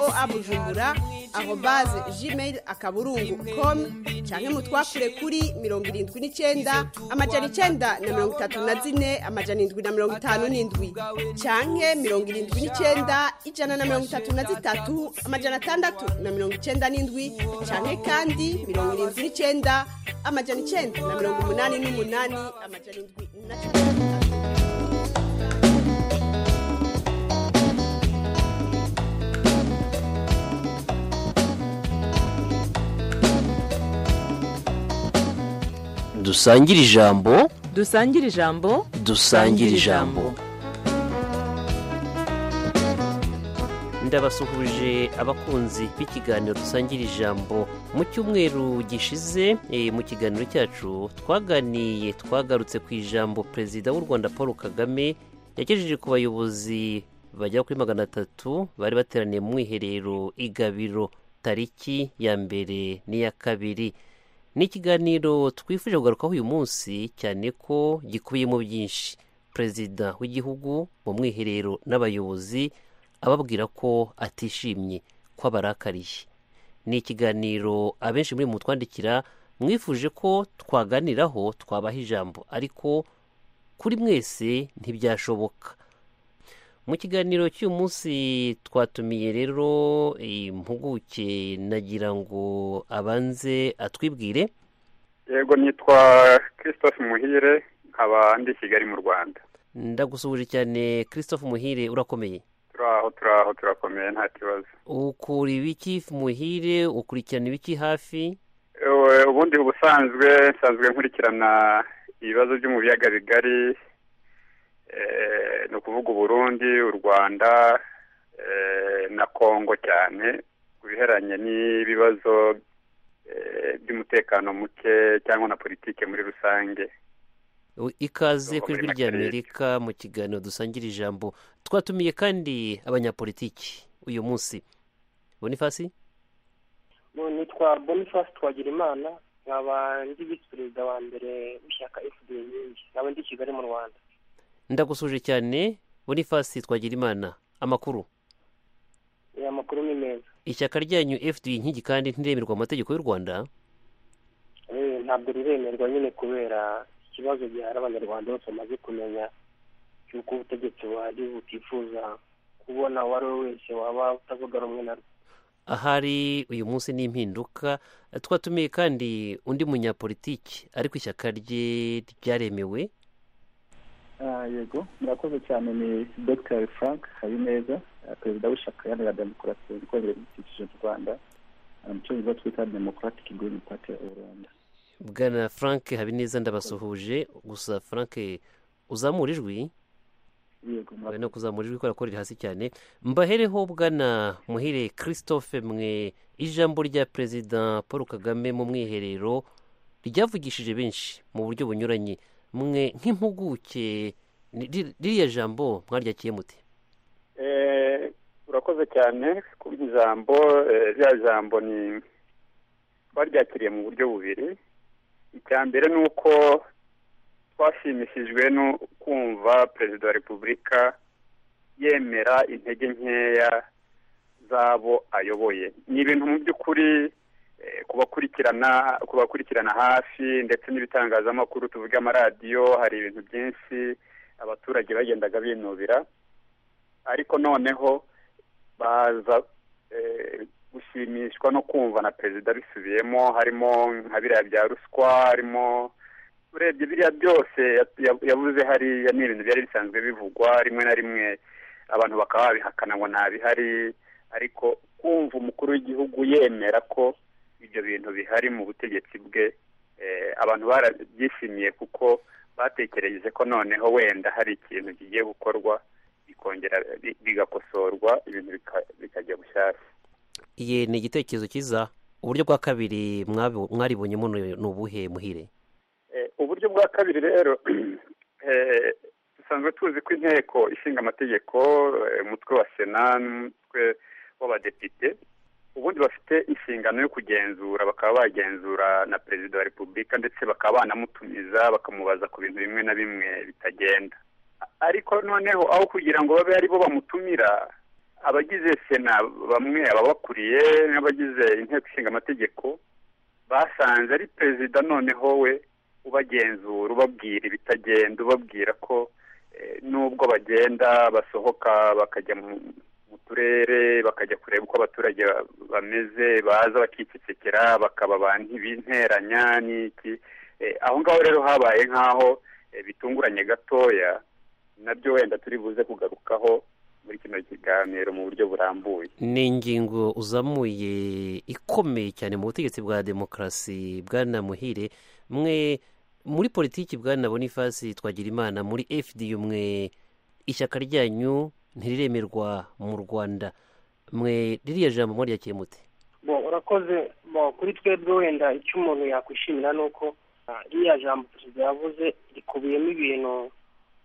voa@gmail.com canke mutwakure kuri 79 amajana 934 amajana 757 canke 79 ijana na 33 amajana 697 canke kandi 79 amajana 988 amajana 7 dusangire ijambo dusangire ijambo dusangire ijambo ndabasuhuje abakunzi b'ikiganiro dusangira ijambo mu cyumweru gishize mu kiganiro cyacu twagarutse ku ijambo perezida w'u Rwanda Paul Kagame yagejeje ku bayobozi bagera kuri 300 bari bateraniye mu mwiherero igabiro tariki ya mbere n'iya kabiri. Ni ikiganiro twifuje kugarukaho uyu munsi cyane ko gikubiyemo byinshi. Perezida w'igihugu mu mwiherero n'abayobozi ababwira ko atishimye, ko abarakariye. Ni ikiganiro abenshi muri mutwandikira mwifuje ko twaganiraho, twabaha ijambo, ariko kuri mwese ntibyashoboka. Mu kiganiro cy'uyu munsi twatumiye rero impuguke, nagira ngo abanze atwibwire. Yego, nitwa Christophe Muhire, nkaba ndi Kigali mu Rwanda. Ndagusuhuje cyane Christophe Muhire, urakomeye? Turakomeye nta kibazo. Ukuri ibiki Muhire, ukurikirana ibiki hafi? Ubundi nsanzwe nkurikirana ibibazo byo mu biyaga bigari, ni ukuvuga Burundi, u Rwanda na Kongo cyane, ku biheranye n'ibibazo by'umutekano muke cyangwa na politike muri rusange. Ikaze ku Ijwi ry'Amerika mu kiganiro dusangira ijambo. Twatumiye kandi abanyapolitiki uyu munsi. Boniface? Nitwa Boniface Twagirimana, nkaba ndi visi perezida wa mbere w'ishyaka FDL Inkingi, nkaba ndi Kigali mu Rwanda. Ndagusuje cyane Boniface Twagirimana. Amakuru? Amakuru ni meza. Ishyaka ryanyu FDL Inkingi kandi ntiremerwa amategeko y'u Rwanda? Ntabwo riremerwa nyine kubera ikibazo gihari abanyarwanda bose bamaze kumenya cy'uko ubutegetsi buhari butifuza kubona uwo ari we wese waba utavuga rumwe na rwo. Ahari uyu munsi ni impinduka. Twatumiye kandi undi munyapolitiki ariko ishyaka rye ryaremewe. Yego, murakoze cyane. Ni Dr Frank Habineza, perezida w'ishyaka Iharanira Demokarasi n'Iterambere ry'Ibidukikije mu Rwanda, mu cyongereza twita Democratic Green Party of Rwanda. Bwana Frank Habineza, ndabasuhuje. Gusa Frank, uzamura ijwi? Yego, no kuzamura ijwi kubera ko riri hasi cyane. Mbahereho Bwana Muhire Christophe, mwe ijambo rya Perezida Paul Kagame mu mwiherero ryavugishije benshi mu buryo bunyuranye. Mwe nk'impuguke, ririya jambo mwaryakiye mute? Urakoze cyane ku ijambo. Rya jambo ni twaryakiriye mu buryo bubiri. Icya mbere ni uko twashimishijwe no kumva Perezida wa Repubulika yemera intege nkeya z'abo ayoboye. Ni ibintu mu by'ukuri kubakurikirana hafi, ndetse n'ibitangazamakuru tuvuga amaradiyo, hari ibintu byinshi abaturage bagendaga binubira, ariko noneho baza gushimishwa no kumva na perezida bisubiyemo. Harimo nka biriya bya ruswa, harimo urebye biriya byose yavuze hariya ni ibintu byari bisanzwe bivugwa, rimwe na rimwe abantu bakaba babihakana ngo ntabihari, ariko kumva umukuru w'igihugu yemera ko ibyo bintu bihari mu butegetsi bwe, abantu barabyishimiye kuko batekereje ko noneho wenda hari ikintu kigiye gukorwa, bikongera bigakosorwa, ibintu bikajya bushyashya. Iye ni igitekerezo cyiza. Uburyo bwa kabiri mwaribonyemo ni ubuhe Muhire? Uburyo bwa kabiri rero, dusanzwe tuzi ko inteko ishinga amategeko, umutwe wa Sena n'umutwe w'abadepite, ubundi bafite inshingano yo kugenzura, bakaba bagenzura na Perezida wa Repubulika, ndetse bakaba banamutumiza bakamubaza ku bintu bimwe na bimwe bitagenda. Ariko noneho aho kugira ngo babe ari bo bamutumira, abagize Sena bamwe, ababakuriye n'abagize inteko ishinga amategeko, basanze ari Perezida noneho we ubagenzura, ubabwira ibitagenda, ubabwira ko nubwo bagenda basohoka bakajya mu turere, bakajya kureba uko abaturage bameze, baza bakicecekera, bakaba abantu binteranya n'iki. Aho ngaho rero habaye nk'aho bitunguranye gatoya, nabyo wenda turi buze kugarukaho muri kino kiganiro mu buryo burambuye. Ni ingingo uzamuye ikomeye cyane mu butegetsi bwa demokarasi. Bwana Muhire, mwe muri politiki, Bwana Boniface Twagirimana, muri FDU, mwe ishyaka ryanyu ntiriremerwa mu Rwanda, mwe ririya jambo mwaryakiye mute? Urakoze. Kuri twebwe wenda icyo umuntu yakwishimira ni uko ririya jambo perezida yavuze rikubiyemo ibintu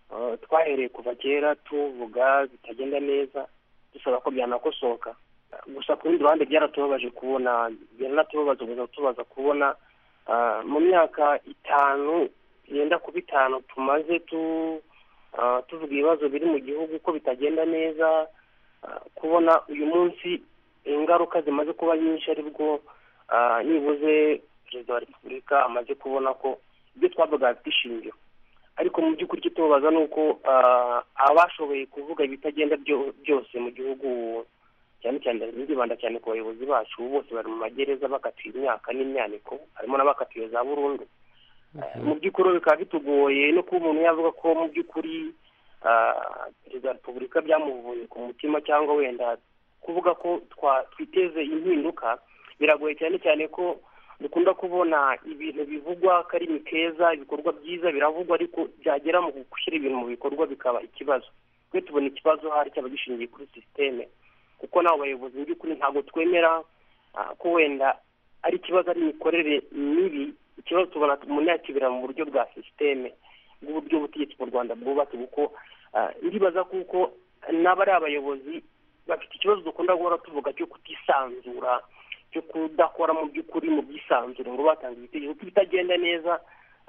twahereye kuva kera tuvuga bitagenda neza dusaba ko byanakosoka. Gusa ku rundi ruhande byaratubabaje kubona, tubaza kubona mu myaka 5 yenda kuba 5 tumaze tuvuga ibibazo biri mu gihugu ko bitagenda neza, kubona uyu munsi ingaruka zimaze kuba nyinshi, aribwo nibuze perezida wa repubulika amaze kubona ko ibyo twavuga bishingiro. Ariko mu by'ukuri kitubaza nuko abashoboye kuvuga ibitagenda byose mu gihugu, cyane cyane ndibanda cyane ku bayobozi bacu, bose bari mu magereza bakatiwe imyaka n'imyaniko, harimo n'abakatiwe za burundu. Mu by'ukuri bikaba bitugoye no kuba umuntu yavuga ko mu by'ukuri perezida wa repubulika byamuvuye ku mutima, cyangwa wenda kuvuga ko twiteze impinduka. Biragoye cyane cyane ko dukunda kubona ibintu bivugwa ko ari keza, ibikorwa byiza biravugwa, ariko byagera mu gushyira ibintu mu bikorwa bikaba ikibazo. Twe tubona ikibazo hari cyaba gishingiye kuri systeme, kuko nabo bayobozi by'ukuri ntabwo twemera ko wenda ari ikibazo ari imikorere mibi. Ikibazo tubona umuntu yakibira mu buryo bwa systeme bw'uburyo ubutegetsi mu Rwanda bwubatse, kuko ndibaza kuko n'abari abayobozi bafite ikibazo dukunda guhora tuvuga cyo kutisanzura, cyo kudakora mu by'ukuri mu byisanzure ngo batanga ibitekerezo bitagenda neza.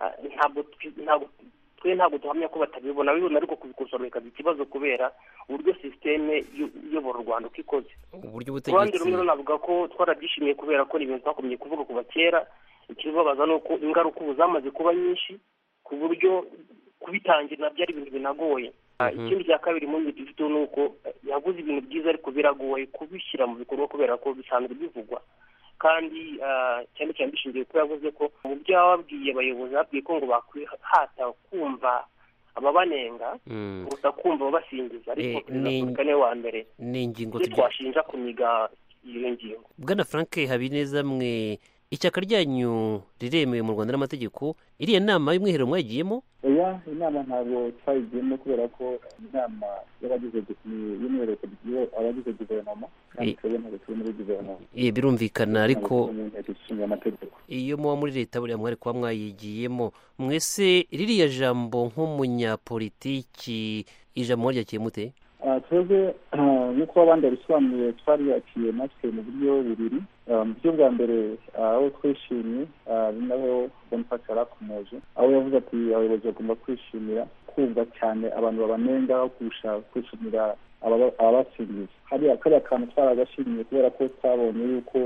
Ntabwo duhamya ko batabibona, ariko kubikosora bikaba ikibazo kubera uburyo systeme iyobora u Rwanda uko ikoze. Uruhande rumwe navuga ko twarabyishimiye kubera ko ibintu twakomeye kuvuga kuva kera. Ikibabaza ni uko ingaruka ubu zamaze kuba nyinshi ku buryo kubitangira nabyo ari ibintu binagoye. Ikindi cya kabiri mu gihe dufite ni uko yaguze ibintu byiza, ariko biragoye kubishyira mu bikorwa kubera ko bisanzwe bivugwa. Kandi cyane cyane bishingiye ko yavuze ko mu byo yababwiye abayobozi, babwiye ko ngo bakwihata kumva ababanenga kuruta kumva ababasingiza. Ariko perezida niwe wa mbere ni ingingo twashinja kuniga iyo ngingo. Bwana Frank Habineza, mwe ishyaka ryanyu riremewe mu Rwanda n'amategeko, iriya nama y'umwiherero mwagiyemo? Oya, inama ntabwo twayigiyemo kubera ko inama y'abagize y'umwiherero abagize guverinoma, kandi twebwe ntabwo turi muri guverinoma. Birumvikana, ariko iyo muba muri leta buriya mwari kuba mwayigiyemo. Mwese ririya jambo nk'umunyapolitiki, ijambo ryakiye mute? Twebwe nk'uko abandi babisobanuye twariyakiye natwe mu buryo bubiri. Mu buryo bwa mbere aho twishimye, ni naho Boniface yarakomeje, aho yavuze ati abayobozi bagomba kwishimira kumva cyane abantu babanenga aho kurusha kwishimira ababasingiza. Kariya kantu twaragashimiye kubera ko twabonye yuko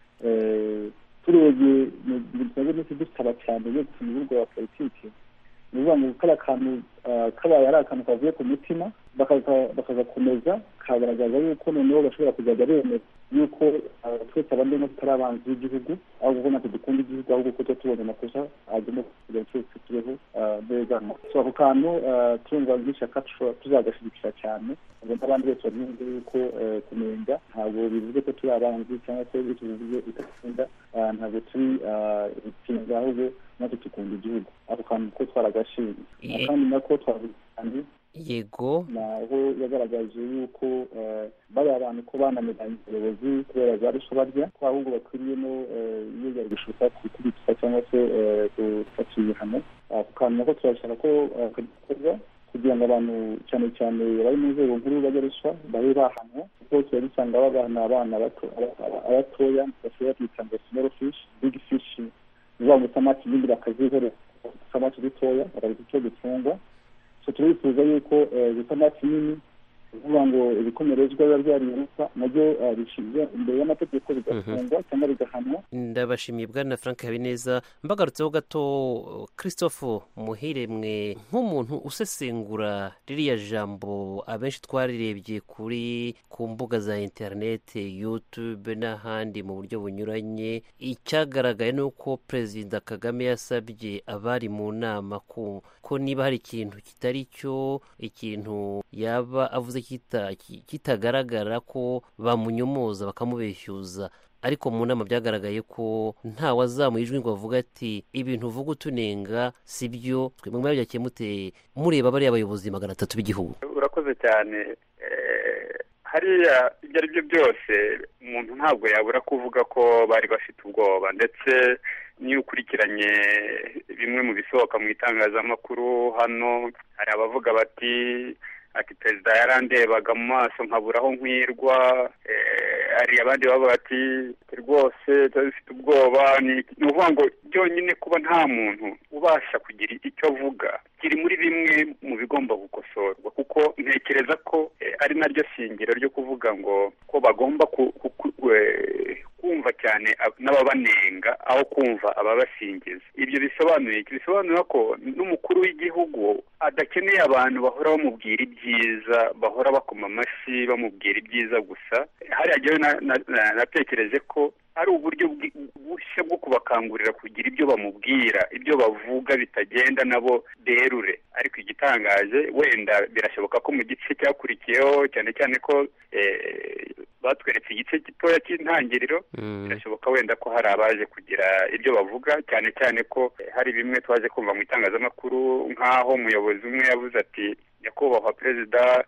turebye n'iki dusaba cyane yo gusoma urubuga rwa politiki. Ni ukuvuga ngo kariya kantu kabaye ari akantu kavuye ku mutima, bakagakomeza kagaragaza yuko noneho bashobora kuzajya bemeza yuko twese abandi no tutari abanzi b'igihugu, aho ubona ko dukunda igihugu, ahubwo ko tubonye amakosa agomba kugira twese tubeho neza. So ako kantu turumva nk'ishyaka tuzagashyigikira cyane, ubwo n'abandi bose babyumve yuko kunenga ntabwo bivuze ko turi abanzi cyangwa se bivuze itakunda, ntabwo turi ikintu, ahubwo natwe dukunda igihugu. Ako kantu ko twaragashimye, kandi nako twavuze kandi yego naho yagaragaje yuko bari abantu ko bananiranye abayobozi kubera za ruswa barya, ko ahubwo bakwiriye no iyo yari gushuka kubitsa cyangwa se gufata ibihano. Ako kantu nako turashaka ko kagikorwa kugira ngo abantu cyane cyane bari mu nzego nkuru bajya ruswa babe bahanwa, kuko tuba dusanga babana abana abatoya bashobora kwita ngo small fish big fish, bivuga ngo isamaki nini bakazihorera, isamaki dutoya bakazita icyo gufungwa. Turifuza yuko isamaki nini, kuvuga ngo ibikomerezwa biba byariyuka nabyo bishinzwe imbere y'amategeko bigafungwa cyangwa bigahanwa. Ndabashimiye Bwana Frank Habineza. Mbagarutseho gato Christophe Muhire, mwe nk'umuntu usesengura ririya jambo abenshi twarirebye ku mbuga za internet, YouTube n'ahandi mu buryo bunyuranye, icyagaragaye ni uko Perezida Kagame yasabye abari mu nama ko niba hari ikintu kitari cyo, ikintu yaba avuze kitagaragara ko bamunyomoza bakamubeshyuza. Ariko mu nama byagaragaye ko nta wazamuye ijwi ngo bavuga ati ibintu uvuga utunenga si byo. Twebwe mwabyakiye mute mureba bariya abayobozi 300 b'igihugu? Urakoze cyane. Hariya ibyo ari byo byose umuntu ntabwo yabura kuvuga ko bari bafite ubwoba, ndetse niyo ukurikiranye bimwe mu bisohoka mu itangazamakuru hano, hari abavuga bati perezida yarandebaga mu maso nkabura aho nkwirwa, hari abandi bavuga bati rwose dufite ubwoba. Ni ukuvuga ngo byonyine kuba nta muntu ubasha kugira icyo avuga kiri muri bimwe mu bigomba gukosorwa, kuko ntekereza ko ari naryo shingiro ryo kuvuga ngo ko bagomba kumva cyane n'ababanenga aho kumva ababasingiza. Ibyo bisobanura ko n'umukuru w'igihugu adakeneye abantu bahora bamubwira ibyiza, bahora bakoma amashyi bamubwira ibyiza gusa. Hariya jyewe natekereje ko ari uburyo bushya bwo kubakangurira kugira ibyo bamubwira, ibyo bavuga bitagenda nabo berure. Ariko igitangaje, wenda birashoboka ko mu gice cyakurikiyeho, cyane cyane ko batweretse igice gitoya cy'intangiriro, birashoboka wenda ko hari abaje kugira ibyo bavuga, cyane cyane ko hari bimwe twaje kumva mu itangazamakuru nk'aho umuyobozi umwe yavuze ati nyakubahwa perezida,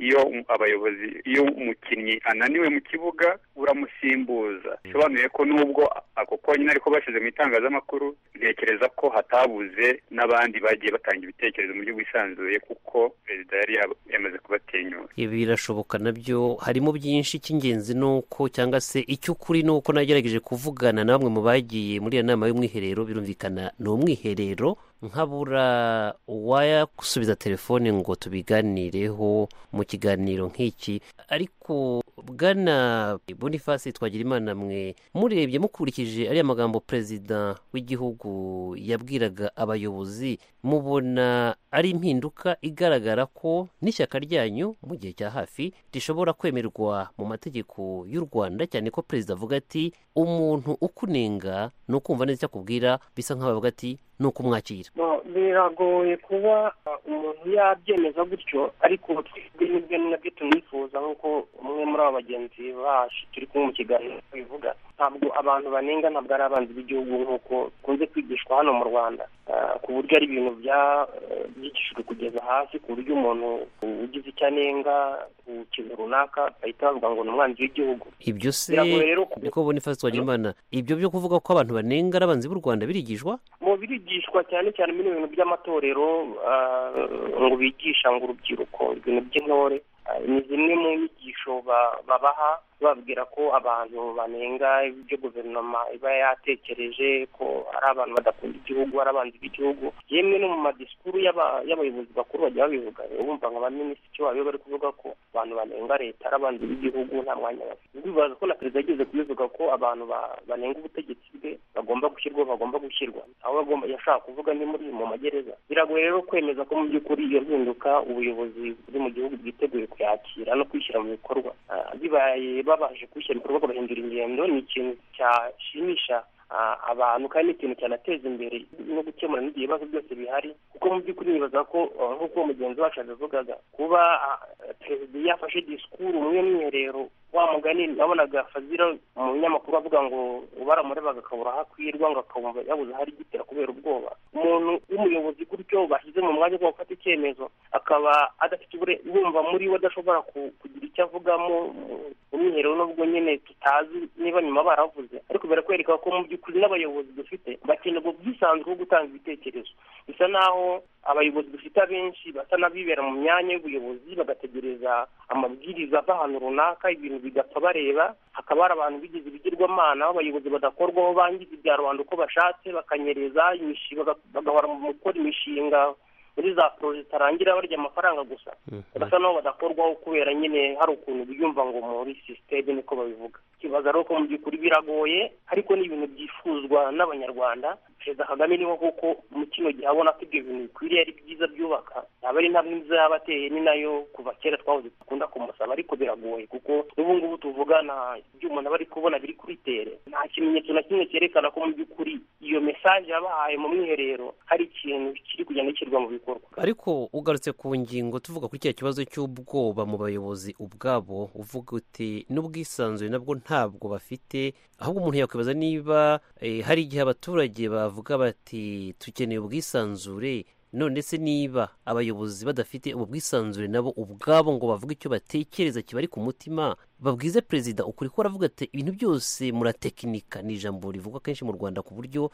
iyo umukinnyi ananiwe mu kibuga uramusimbuza. Bisobanuye ko nubwo ako konyine ariko bashyize mu itangazamakuru, ntekereza ko hatabuze n'abandi bagiye batanga ibitekerezo mu buryo bwisanzuye, kuko perezida yari yamaze kubatenyura. Ibi birashoboka nabyo, harimo byinshi. Cy'ingenzi nuko, cyangwa se icy'ukuri nuko nagerageje kuvugana na bamwe mu bagiye muri iyo nama y'umwiherero, birumvikana ni umwiherero, nkabura uwayagusubiza telefone ngo tubiganireho mu kiganiro nk'iki. Ariko bwana Boniface Twagirimana, mwe murebye mukurikije ariya magambo perezida w'igihugu yabwiraga abayobozi, mubona ari impinduka igaragara ko n'ishyaka ryanyu mu gihe cya hafi rishobora kwemerwa mu mategeko y'u Rwanda, cyane ko perezida avuga ati umuntu ukunenga ni ukumva neza icyo akubwira, bisa nk'aho bavuga ati ni ukumwakira. Biragoye kuba umuntu yabyemeza gutyo, ariko twebwe nibyo nabyo tumwifuza, nk'uko umwe muri aba bagenzi bacu turi kumwe mu kiganiro bivuga. Ntabwo abantu banenga ntabwo ari abanzi b'igihugu nk'uko kunze kwigishwa hano mu Rwanda, ku buryo ari ibintu byigishijwe kugeza hasi, ku buryo umuntu ugize icyo anenga ku kintu runaka bahita bavuga ngo ni umwanzi w'igihugu. Ibyo se niko Boniface Twagirimana, ibyo byo kuvuga ko abantu banenga ari abanzi b'u Rwanda birigishwa? Birigishwa cyane cyane muri ibintu by'amatorero, ngo bigisha ngo urubyiruko ibintu by'intore. Ni zimwe mu nyigisho babaha, babwira ko abantu banenga ibyo guverinoma iba yatekereje, ko ari abantu badakunda igihugu, ari abanzi b'igihugu. Yemwe no mu madisikuru y'abayobozi bakuru bajya babivuga, bumva nka abaminisitiri wabo bari kuvuga ko abantu banenga leta ari abanzi b'igihugu, nta mwanya bafite. Ndibaza ko na perezida yageze kubivuga ko abantu banenga ubutegetsi bwe bagomba gushyirwa aho yashaka kuvuga ni muri mu magereza. Biragoye rero kwemeza ko mu by'ukuri iyo mpinduka ubuyobozi buri mu gihugu bwiteguye kuyakira no kwishyira mu bikorwa. Bibaye babashe kwishyira mu bikorwa bagahindura ingendo, ni ikintu cyashimisha abantu, kandi ni ikintu cyanateza imbere no gukemura n'ibibazo byose bihari. Kuko mu by'ukuri nibaza ko nk'uko mugenzi wacu abivugaga, kuba perezida yafashe disikuru umwe mwiherero, wa mugani nabonaga Fazira mu binyamakuru avuga ngo baramurebaga akabura aho akwirwa, ngo akumva yabuze ahari gitera kubera ubwoba. Umuntu w'umuyobozi gutyo bashyize mu mwanya wo gufata icyemezo, akaba adafite bumva muri we adashobora kugira icyo avugamo mu mwiherero, n'ubwo nyine tutazi niba nyuma baravuze, ariko birakwereka ko mu by'ukuri n'abayobozi dufite bakeneye ubwisanzure bwo gutanga ibitekerezo. Bisa naho abayobozi dufite abenshi basa n'abibera mu myanya y'ubuyobozi, bagategereza amabwiriza ava ahantu runaka, ibintu bigapfa bareba. Hakaba hari abantu bigize ibigirwamana, abayobozi badakorwaho, bangiza ibya rubanda uko bashatse, bakanyereza imishinga, bagahora mu gukora imishinga muri za poroje zitarangira barya amafaranga gusa. Basa naho badakorwaho kubera nyine hari ukuntu biyumva ngo muri sisiteme niko babivuga. Ikibazo ari uko mu by'ukuri biragoye, ariko ni ibintu byifuzwa n'abanyarwanda. Perezida Kagame niho kuko mu kino gihe abona ko ibyo bintu bikwiriye ari byiza byubaka, yaba ari intambwe nziza yaba ateye, ni nayo kuva kera twahoze dukunda kumusaba, ariko biragoye kuko n'ubu ngubu tuvugana ibyo umuntu aba ari kubona biri kuri tere. Nta kimenyetso na kimwe cyerekana ko mu by'ukuri iyo mesaje yabahaye mu mwiherero hari ikintu kiri kugenda gishyirwa mu bikorwa. Ariko ugarutse ku ngingo tuvuga kuri cya kibazo cy'ubwoba mu bayobozi ubwabo, uvuga uti n'ubwisanzure nabwo ntabwo bafite, ahubwo umuntu yakwibaza niba hari igihe abaturage bavuga bati tukeneye ubwisanzure, none se niba abayobozi badafite ubu bwisanzure nabo ubwabo ngo bavuge icyo batekereza kibari ku mutima, babwize perezida ukuri ko aravuga ati ibintu byose muratekinika. Ni ijambo rivugwa kenshi mu Rwanda ku buryo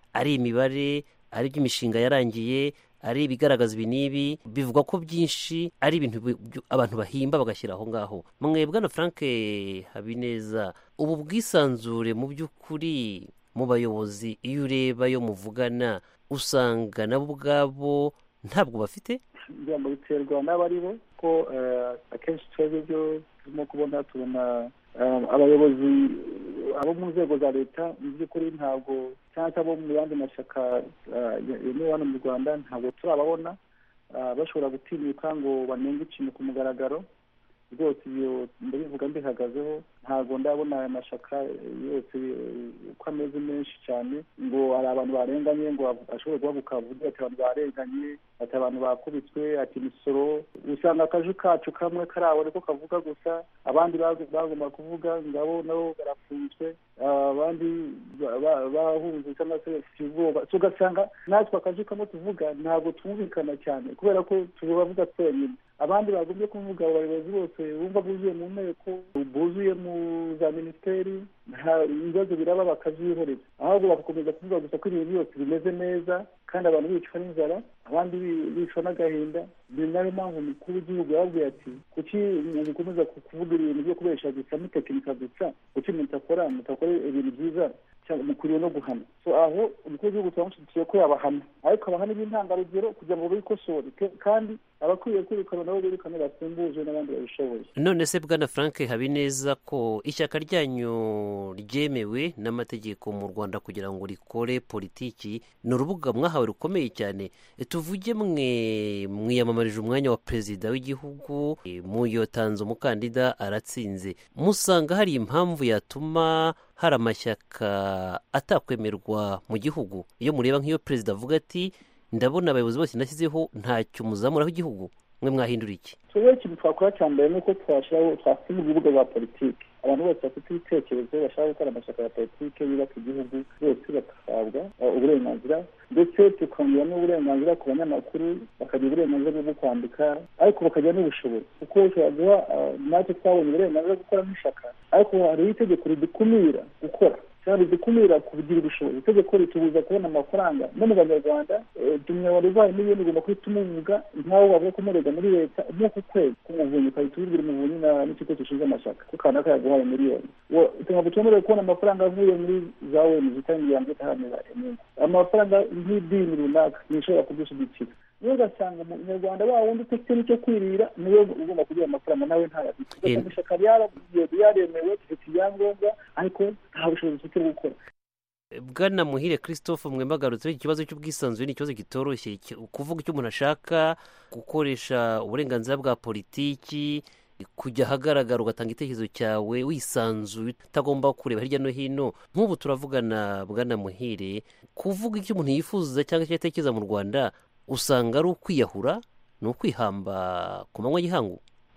ari imibare, ari iby'imishinga yarangiye, ari ibigaragaza ibi n'ibi, bivuga ko byinshi ari ibintu abantu bahimba bagashyira aho ngaho. Mwebwe na Frank Habineza, ubu bwisanzure mu by'ukuri mu bayobozi iyo ureba yo muvugana usanga nabo ubwabo ntabwo bafite? Ngo biterwa n'abari bo ko akenshi twebwe ibyo turimo tubona abayobozi abo mu nzego za leta mu by'ukuri ntabwo cyangwa abo mu yandi mashyaka yemewe hano mu Rwanda ntabwo turababona bashobora gutinyuka ngo banenge ikintu ku mugaragaro. Rwose iyo ndabivuga mbihagazeho, ntabwo ndabona aya mashyaka yose uko ameze menshi cyane ngo hari abantu barenganye ngo ashobore guhaguruka avuge ati abantu barenganye, ati abantu bakubitswe, ati imisoro. Usanga akaju kacu kamwe karawe ariko kavuga gusa, abandi bagomba kuvuga ngabo nabo barafunzwe, abandi bahunze cyangwa se bafite ubwoba. Ugasanga natwe akaju kamwe tuvuga ntabwo twumvikana cyane kubera ko tubavuga twenyine. Abandi bagombye kuvuga abayobozi bose bumva buzuye mu nteko, buzuye mu za minisiteri, ibibazo biraba bakabyihoreza, ahubwo bagakomeza kuvuga gusa ko ibintu byose bimeze neza kandi abantu bicwa n'inzara, abandi bicwa n'agahinda. Ni nayo mpamvu umukuru w'igihugu yababwiye ati kuki mukomeza kuvuga ibintu byo kubesha gusa mutekinika gusa, kuki mutakora ibintu byiza mukwiriye no guhana. Aho umukuru w'igihugu turamushyigikiye ko yabahana, ariko abahana b'intangarugero kugira ngo bikosore, kandi abakwiye kwirukana nabo birukane basimbuje n'abandi babishoboye. None se Bwana Frank Habineza, ko ishyaka ryanyu ryemewe n'amategeko mu Rwanda kugira ngo rikore politiki, ni urubuga mwahawe rukomeye cyane. Tuvuge mwiyamamarije umwanya wa perezida w'igihugu, muyotanze umukandida aratsinze, musanga hari impamvu yatuma hari amashyaka atakwemerwa mu gihugu? Iyo mureba nk'iyo perezida avuga ati ndabona abayobozi bose nashyizeho ntacyo muzamuraho igihugu, mwe mwahindura iki? Twebwe ikintu twakora cya mbere ni uko twashyiraho urubuga rwa politiki. Abantu bose bafite ibitekerezo bashaka gukora amashyaka ya politiki yubaka igihugu bose bagahabwa uburenganzira, ndetse tukongera n'uburenganzira ku banyamakuru, bakagira uburenganzira bwo kwandika, ariko bakagira n'ubushobozi kuko ushobora guha natwe twabonye uburenganzira bwo gukora n'ishyaka, ariko hariho itegeko ridukumira gukora cyangwa ridukumira kugira ubushobozi. Itegeko ritubuza kubona amafaranga no mu Banyarwanda. Umunyarwanda uvaye miliyoni ugomba kuhita umuvuga nkaho bavuga kumurega muri leta ku kwezi k'umuvunyi, ukahita ubibwira umuvunyi n'ikigo gishinzwe amashyaka ko kanaka yaguhaye miliyoni. Ntabwo twemerewe kubona amafaranga avuye muri za ONG cyangwa imiryango itaharanira inyungu. Amafaranga nk'idini runaka ntishobora kubyishyigikira. Niyo ugasanga umunyarwanda wa wundi ufite n'icyo kwirira niwe ugomba kugira amafaranga nawe ntayafite. Ugasanga ishyaka ryaremewe, rifite ibyangombwa, ariko nta bushobozi ufite bwo gukora. Bwana Muhire Christophe, mwe mbagarutse ikibazo cy'ubwisanzure ni ikibazo kitoroshye. Kuvuga icyo umuntu ashaka, gukoresha uburenganzira bwa politiki, kujya ahagaragara ugatanga igitekerezo cyawe wisanzuye utagomba kureba hirya no hino. Nk'ubu turavugana Bwana Muhire, kuvuga icyo umuntu yifuza cyangwa icyo atekereza mu Rwanda usanga ari ukwiyahura, ni ukwihamba ku manywa y'ihangu.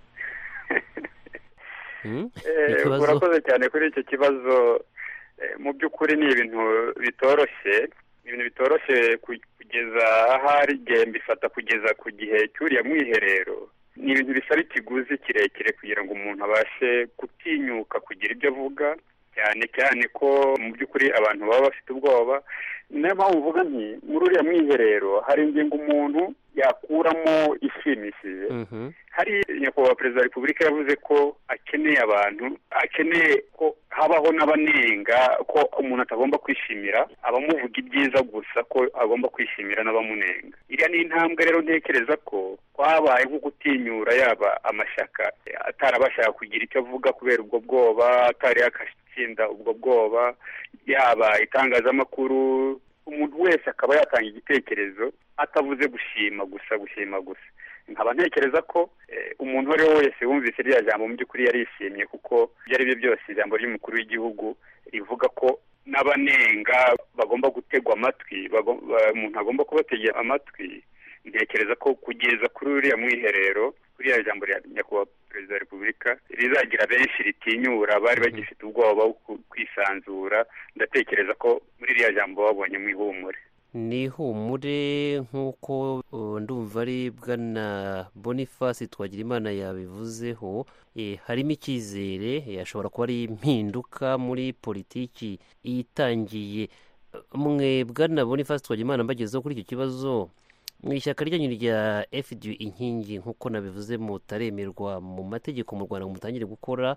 Urakoze cyane kuri icyo kibazo. Mu by'ukuri ni ibintu bitoroshye, kugeza ahari igihe mbifata kugeza ku gihe cy'uriya mwiherero. Ni ibintu bisaba ikiguzi kirekire kugira ngo umuntu abashe gutinyuka kugira ibyo avuga, cyane cyane ko mu by'ukuri abantu baba bafite ubwoba. Niyo mpamvu uvuga nti muri uriya mwiherero hari ingingo umuntu yakuramo ishimishije. Hari nyakubahwa perezida wa repubulika yavuze ko akeneye ko habaho n'abanenga, ko umuntu atagomba kwishimira abamuvuga ibyiza gusa, ko agomba kwishimira n'abamunenga. Iriya ni intambwe rero ntekereza ko kwabaye nko gutinyura yaba amashyaka atarabashaka kugira icyo avuga kubera ubwo bwoba, atari yakashinda ubwo bwoba, yaba itangazamakuru, umuntu wese akaba yatanga igitekerezo atavuze gushima gusa. Nkaba ntekereza ko umuntu uwo ari we wese wumvise rya jambo mu by'ukuri yarishimye, kuko ibyo ari byo byose ijambo ry'umukuru w'igihugu rivuga ko n'abanenga bagomba gutegwa amatwi, umuntu agomba kubategera amatwi. Ntekereza ko kugeza kuri uriya mwiherero, kuri iriya jambo rya nyakubahwa perezida wa repubulika rizagira benshi ritinyura bari bagifite ubwoba bwo kwisanzura. Ndatekereza ko muri iriya jambo babonye mu ihumure. Ni ihumure nk'uko ndumva ari Bwana Boniface Twagirimana yabivuzeho. Harimo icyizere, ashobora kuba ari impinduka muri politiki itangiye. mwe bwana Boniface Twagimana mbagezeho kuri icyo kibazo mu ishyaka ryanyu rya FDU inkingi nk'uko nabivuze mutaremerwa mu mategeko mu Rwanda mutangire gukora,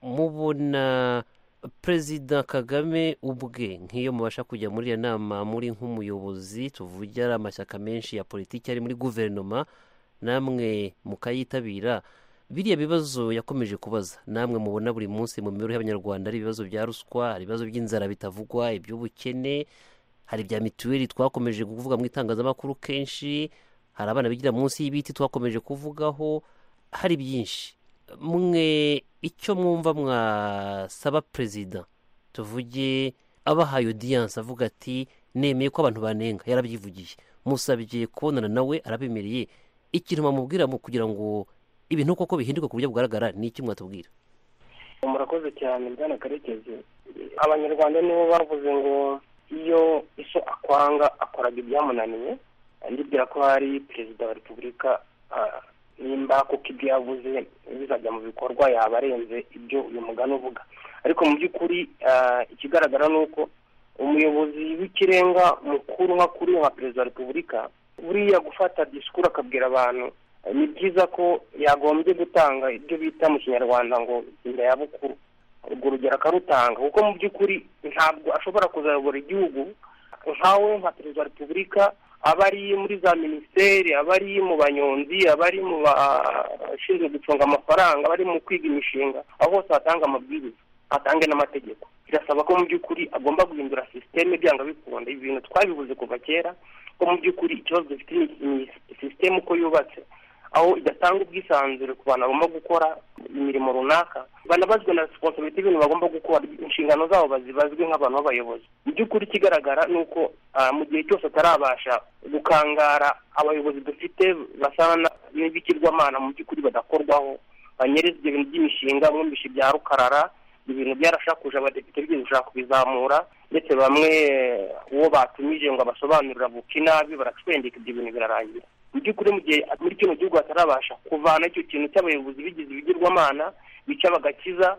mubona Perezida Kagame ubwe nk'iyo mubasha kujya muri iyo nama muri nk'umuyobozi tuvuge ari amashyaka menshi ya politiki ari muri guverinoma namwe mukayitabira, biriya bibazo yakomeje kubaza namwe mubona buri munsi mu mibereho y'abanyarwanda ari ibibazo bya ruswa, hari ibibazo by'inzara bitavugwa, iby'ubukene, hari ibya mituweli twakomeje kuvuga mu itangazamakuru kenshi, hari abana bigira munsi y'ibiti twakomeje kuvugaho, hari byinshi. Mwe icyo mwumva mwasaba perezida tuvuge abahaye audience avuga ati nemeye ko abantu banenga, yarabyivugiye, musabye kubonana nawe arabemereye, ikintu bamubwira mu kugira ngo ibintu koko bihinduka ku buryo bugaragara ni iki mwatubwira? Murakoze cyane bwana Karekezi. Abanyarwanda nibo bavuze ngo iyo iso akwanga akoraga ibyamunaniye, ndibwira ko hari perezida wa repubulika nimba kuko ibyo yavuze bizajya mu bikorwa yabarenze ibyo uyu mugani uvuga. Ariko mu by'ukuri ikigaragara ni uko umuyobozi w'ikirenga mukuru nka perezida wa repubulika buriya gufata disikuru akabwira abantu ni byiza ko yagombye gutanga ibyo bita mu kinyarwanda ngo inda ya bukuru, urwo rugero akarutanga, kuko mu by'ukuri ntabwo ashobora kuzayobora igihugu nkawe nka perezida wa repubulika aba ari muri za minisiteri, aba ari mu banyonzi, aba ari mu bashinzwe gucunga amafaranga, aba ari mu kwiga imishinga, aho hose hatanga amabwiriza atange n'amategeko. Birasaba ko mu by'ukuri agomba guhindura sisiteme byanga bikunda. Ibintu twabivuze kuva kera ko mu by'ukuri ikibazo dufite ni sisiteme uko yubatse, aho idatanga ubwisanzure ku bantu bagomba gukora imirimo runaka, banabazwe na responsibility y'ibintu bagomba gukora, inshingano zabo bazibazwe nk'abantu b'abayobozi. Mu by'ukuri ikigaragara ni uko mu gihe cyose atarabasha gukangara abayobozi dufite basana n'ibikirwamana mu by'ukuri badakorwaho, banyereza ibyo bintu by'imishinga, bumvisha ibya rukarara, ibintu byarashakuje abadepite bigeze gushaka kubizamura, ndetse bamwe uwo batumije ngo abasobanurira buki nabi baracwendeka, ibyo bintu birarangira. Mu by'ukuri mu gihe muri kino gihugu hatarabasha kuvana icyo kintu cy'abayobozi bigize ibigirwamana bica bagakiza,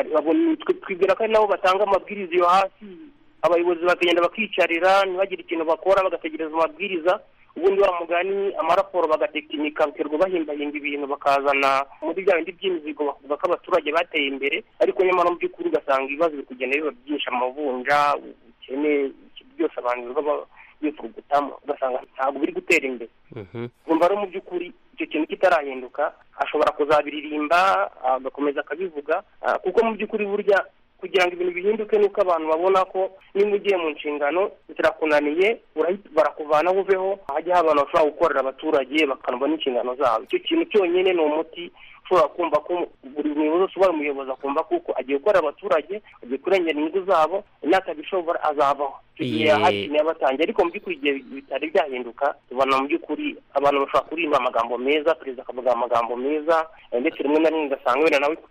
twibwira ko ari nabo batanga amabwiriza yo hasi, abayobozi bakagenda bakicarira ntibagire ikintu bakora bagategereza amabwiriza, ubundi wa mugani amaraporo bagatekinika biterwa bahimbahinga ibintu bakazana muri bya bindi by'imizigo bakuvuga ko abaturage bateye imbere, ariko nyamara mu by'ukuri ugasanga ibibazo biri kugenda biba byinshi, amavunja, ubukene, byose abantu baba bifurugutamo, ugasanga ntabwo biri gutera imbere. Umva rero mu by'ukuri icyo kintu kitarahinduka ashobora kuzabiririmba agakomeza akabivuga, kuko mu by'ukuri burya kugira ngo ibintu bihinduke nuko abantu babona ko niba ugiye mu nshingano zirakunaniye barakuvana uveho, hajya abantu bashobora gukorera abaturage bakanumva n'inshingano zabo. Icyo kintu cyonyine ni umuti ushobora kumva ko buri muyobozi ushobora umuyobozi akumva kuko agiye gukorera abaturage, agiye kurengera inyungu zabo, inatabishobora azavaho. Igihe hakenewe abatangiye, ariko mu by'ukuri igihe bitari byahinduka tubona mu by'ukuri abantu bashobora kurimba amagambo meza, perezida akavuga amagambo meza, ndetse rimwe na rimwe ugasanga wenda nawe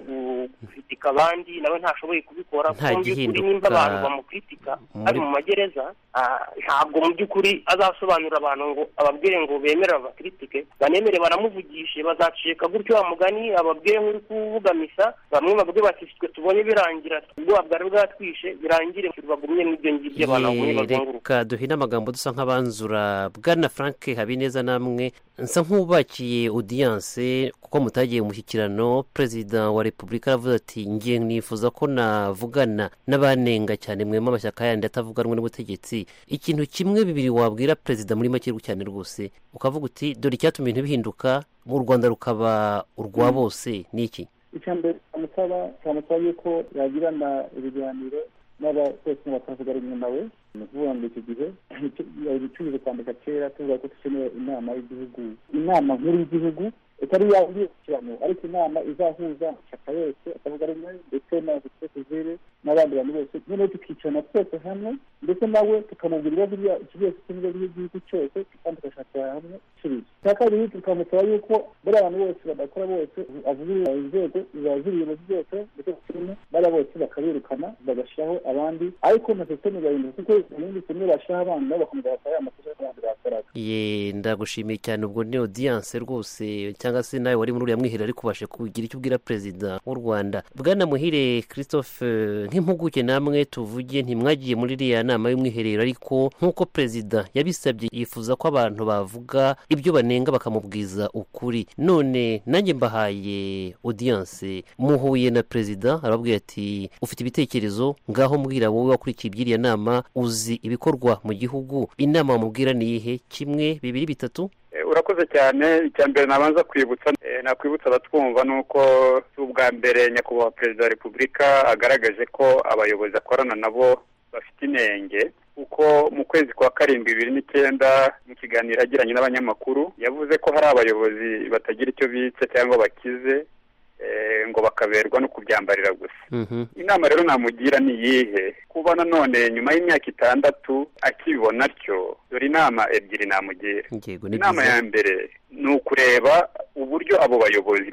kritika abandi nawe ntashoboye kubikora, kuko mu by'ukuri nimba abantu bamukritika ari mu magereza ntabwo mu by'ukuri azasobanurira abantu ngo ababwire ngo bemerera abakritike, banemere banamuvugishe, bazacika gutyo wa mugani ababwire nk'uri kuvugamisa, bamwe bavuge bati twe tubonye birangira ubwo bwari bwatwishe birangire bagumye n'ibyo ngibyo. Reka duhine amagambo dusa nk'abanzura. Bwana Frank Habineza, namwe nsa nk'ubakiye audience kuko mutagiye umushyikirano, perezida wa repubulika aravuze ati ngiye nifuza ko navugana n'abanenga cyane mwema amashyaka yandi atavuganwe n'ubutegetsi. Ikintu kimwe bibiri wabwira perezida muri make cyane rwose ukavuga uti dore icyatuma ibintu bihinduka mu Rwanda rukaba urwa bose ni iki? Icyambere amusaba yuko yagirana ibiganiro n'abakozi batavuga rumwe nawe, ni ukuvuga ngo icyo gihe tugeze kwandika kera tuvuga ko dukeneye inama y'igihugu, inama nkuru y'igihugu itari yabishyiramo, ariko inama izahuza amashyaka yose atavuga rumwe ndetse n'abafite kuzere n'abandi bantu bose, noneho tukicarana twese hamwe, ndetse nawe tukamubwira ibibazo byose by'igihugu cyose kandi tugashakira hamwe ibisubizo. Icya kabiri tukamusaba yuko bari abantu bose badakora bose avugira inzego zaziriye mu byose ndetse bariya bose bakabirukana bagashyiraho abandi ariko na system igahinduka kuko ibindi kimwe bashyiraho abandi nabo bakomeza bakora amakosa y'abandi bakoraga. Ndagushimiye cyane ubwo ni audience rwose cyangwa se nawe wari muri uriya mwiherero ariko ubashe kugira icyo ubwira perezida w'u Rwanda. Bwana Muhire Christophe, nk'impuguke namwe tuvuge ntimwagiye muri iriya nama y'umwiherero ariko nk'uko perezida yabisabye yifuza ko abantu bavuga ibyo banenga bakamubwiza ukuri. None nanjye mbahaye audience, muhuye na perezida arababwira ati ufite ibitekerezo ngaho mbwira wowe wakurikiye iby'iriya nama, uzi ibikorwa mu gihugu, inama wamubwira ni ihe? Kimwe, bibiri, bitatu? Urakoze cyane. Icya mbere nabanza kwibutsa abatwumva nuko ubwa mbere nyakubahwa perezida wa repubulika agaragaje ko abayobozi akorana nabo bafite inenge, kuko mu kwezi kwa karindwi 2009 mu kiganiro agiranye n'abanyamakuru yavuze ko hari abayobozi batagira icyo bitse cyangwa bakize ngo bakaberwa no kubyambarira gusa. Inama rero namugira ni yihe? Kuba nanone nyuma y'imyaka 6 akibona atyo, dore inama ebyiri namugira. Inama ya mbere ni ukureba uburyo abo bayobozi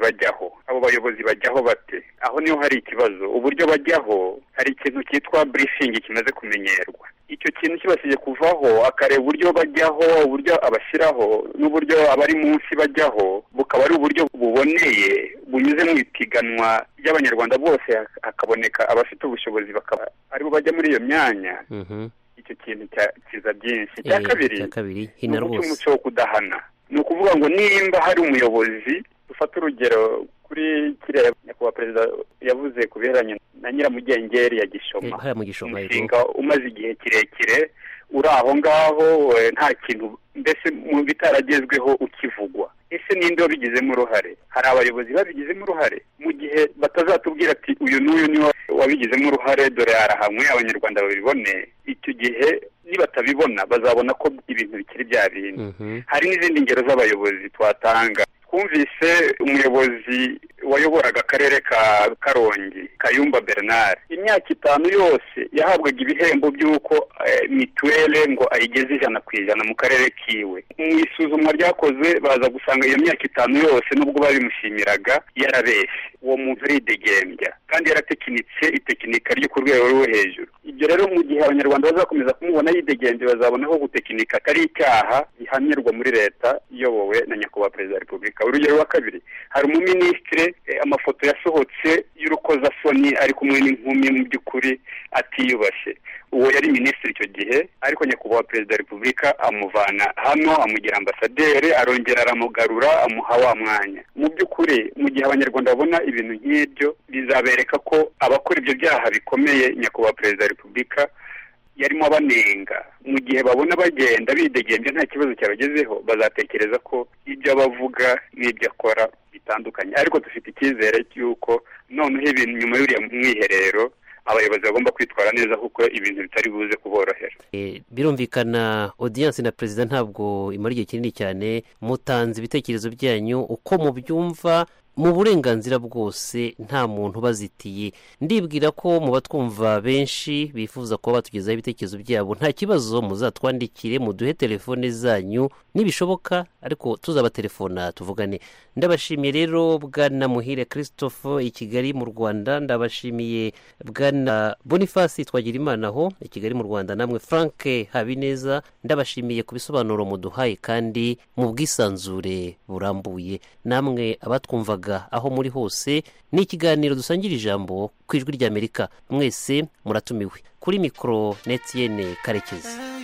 bajyaho bate. Aho niho hari ikibazo. Uburyo bajyaho, hari ikintu cyitwa briefing kimaze kumenyerwa. Icyo kintu kibasiye kuvaho, akareba uburyo bajyaho, uburyo abashyiraho n'uburyo abari munsi bajyaho, bukaba ari uburyo buboneye bunyuze mu ipiganwa ry'abanyarwanda bose, hakaboneka abafite ubushobozi bakaba aribo bajya muri iyo myanya. Icyo kintu kiza byinshi. Cya kabiri ni umuco wo kudahana. Ni ukuvuga ngo nimba hari umuyobozi, dufata urugero kuri kiriya nyakubahwa perezida yavuze ku bihereranye na Nyiramugengeri ya Gishoma, umushinga umaze igihe kirekire uri aho ngaho, nta kintu mbese mu bitaragezweho ukivugwa. Ese ninde wabigizemo uruhare? Hari abayobozi babigizemo uruhare? Mu gihe batazatubwira ati uyu n'uyu niwe wabigizemo uruhare, dore arahamwe abanyarwanda babibone, icyo gihe nibatabibona bazabona ko ibintu bikiri bya bindi. Hari n'izindi ngero z'abayobozi twatanga. Twumvise umuyobozi wayoboraga akarere ka Karongi, Kayumba Bernard, imyaka 5 yose yahabwaga ibihembo by'uko mituwele ngo ayigeze 100% mu karere kiwe. Mu isuzumwa ryakozwe baza gusanga iyo myaka 5 yose nubwo babimushimiraga yarabeshye. Uwo muntu aridegembya kandi yaratekinitse itekinika ryo ku rwego rwo hejuru. Ibyo rero mu gihe abanyarwanda bazakomeza kumubona yidegembye, bazabona aho gutekinika atari icyaha gihanirwa muri leta iyobowe na nyakubahwa perezida wa repubulika. Urugero wa kabiri, hari umuministre amafoto yasohotse y'urukozasoni ari kumwe n'inkumi mu by'ukuri atiyubashye. Uwo yari minisitiri icyo gihe, ariko nyakubahwa perezida wa repubulika amuvana hano amugira ambasaderi, arongera aramugarura amuha wa mwanya. Mu by'ukuri mu gihe abanyarwanda babona ibintu nk'ibyo, bizabereka ko abakora ibyo byaha bikomeye nyakubahwa perezida wa repubulika yarimo abanenga. Mu gihe babona bagenda bidegembye nta kibazo cyabagezeho, bazatekereza ko ibyo bavuga n'ibyo akora bitandukanye. Ariko dufite icyizere cy'uko noneho ibintu nyuma y'uriya mwiherero abayobozi bagomba kwitwara neza kuko ibintu bitari buze kuborohera. Birumvikana audience na perezida ntabwo imara igihe kinini cyane, mutanze ibitekerezo byanyu uko mubyumva mu burenganzira bwose, nta muntu bazitiye. Ndibwira ko mu batwumva benshi bifuza kuba batugezaho ibitekerezo byabo, nta kibazo muzatwandikire, muduhe telefone zanyu nibishoboka, ariko tuzabatelefona tuvugane. Ndabashimiye rero Bwana Muhire Christophe i Kigali mu Rwanda, ndabashimiye Bwana Boniface Twagirimana ho i Kigali mu Rwanda, namwe Frank Habineza ndabashimiye ku bisobanuro muduhaye kandi mu bwisanzure burambuye. Namwe abatwumvaga aho muri hose, ni ikiganiro dusangira ijambo ku Ijwi ry'Amerika. Mwese muratumiwe. Kuri mikro Netienne Karekezi.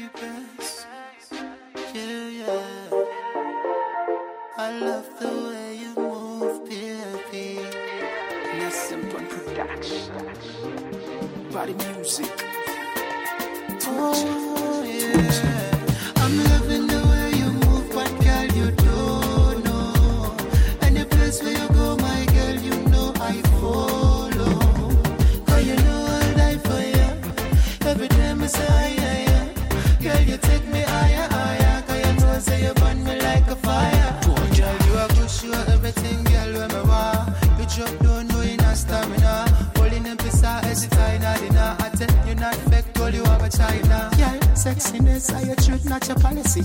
I love the way you move, baby. Simple production, body music. Oh yeah, I'm loving the way you move, but girl you don't know. Any place where you go, my girl, you know I follow. 'Cause you know I'll die for you. Every time I say yeah, girl you take me higher, higher. 'Cause you know say you burn me like a fire. Girl you are good, you are everything, girl when me want. You drop down, no in a stamina. Holding them pizza, hesitate, not dinner. I tell you not fake, told you have a China. Yeah, sexiness, I your truth, not your policy.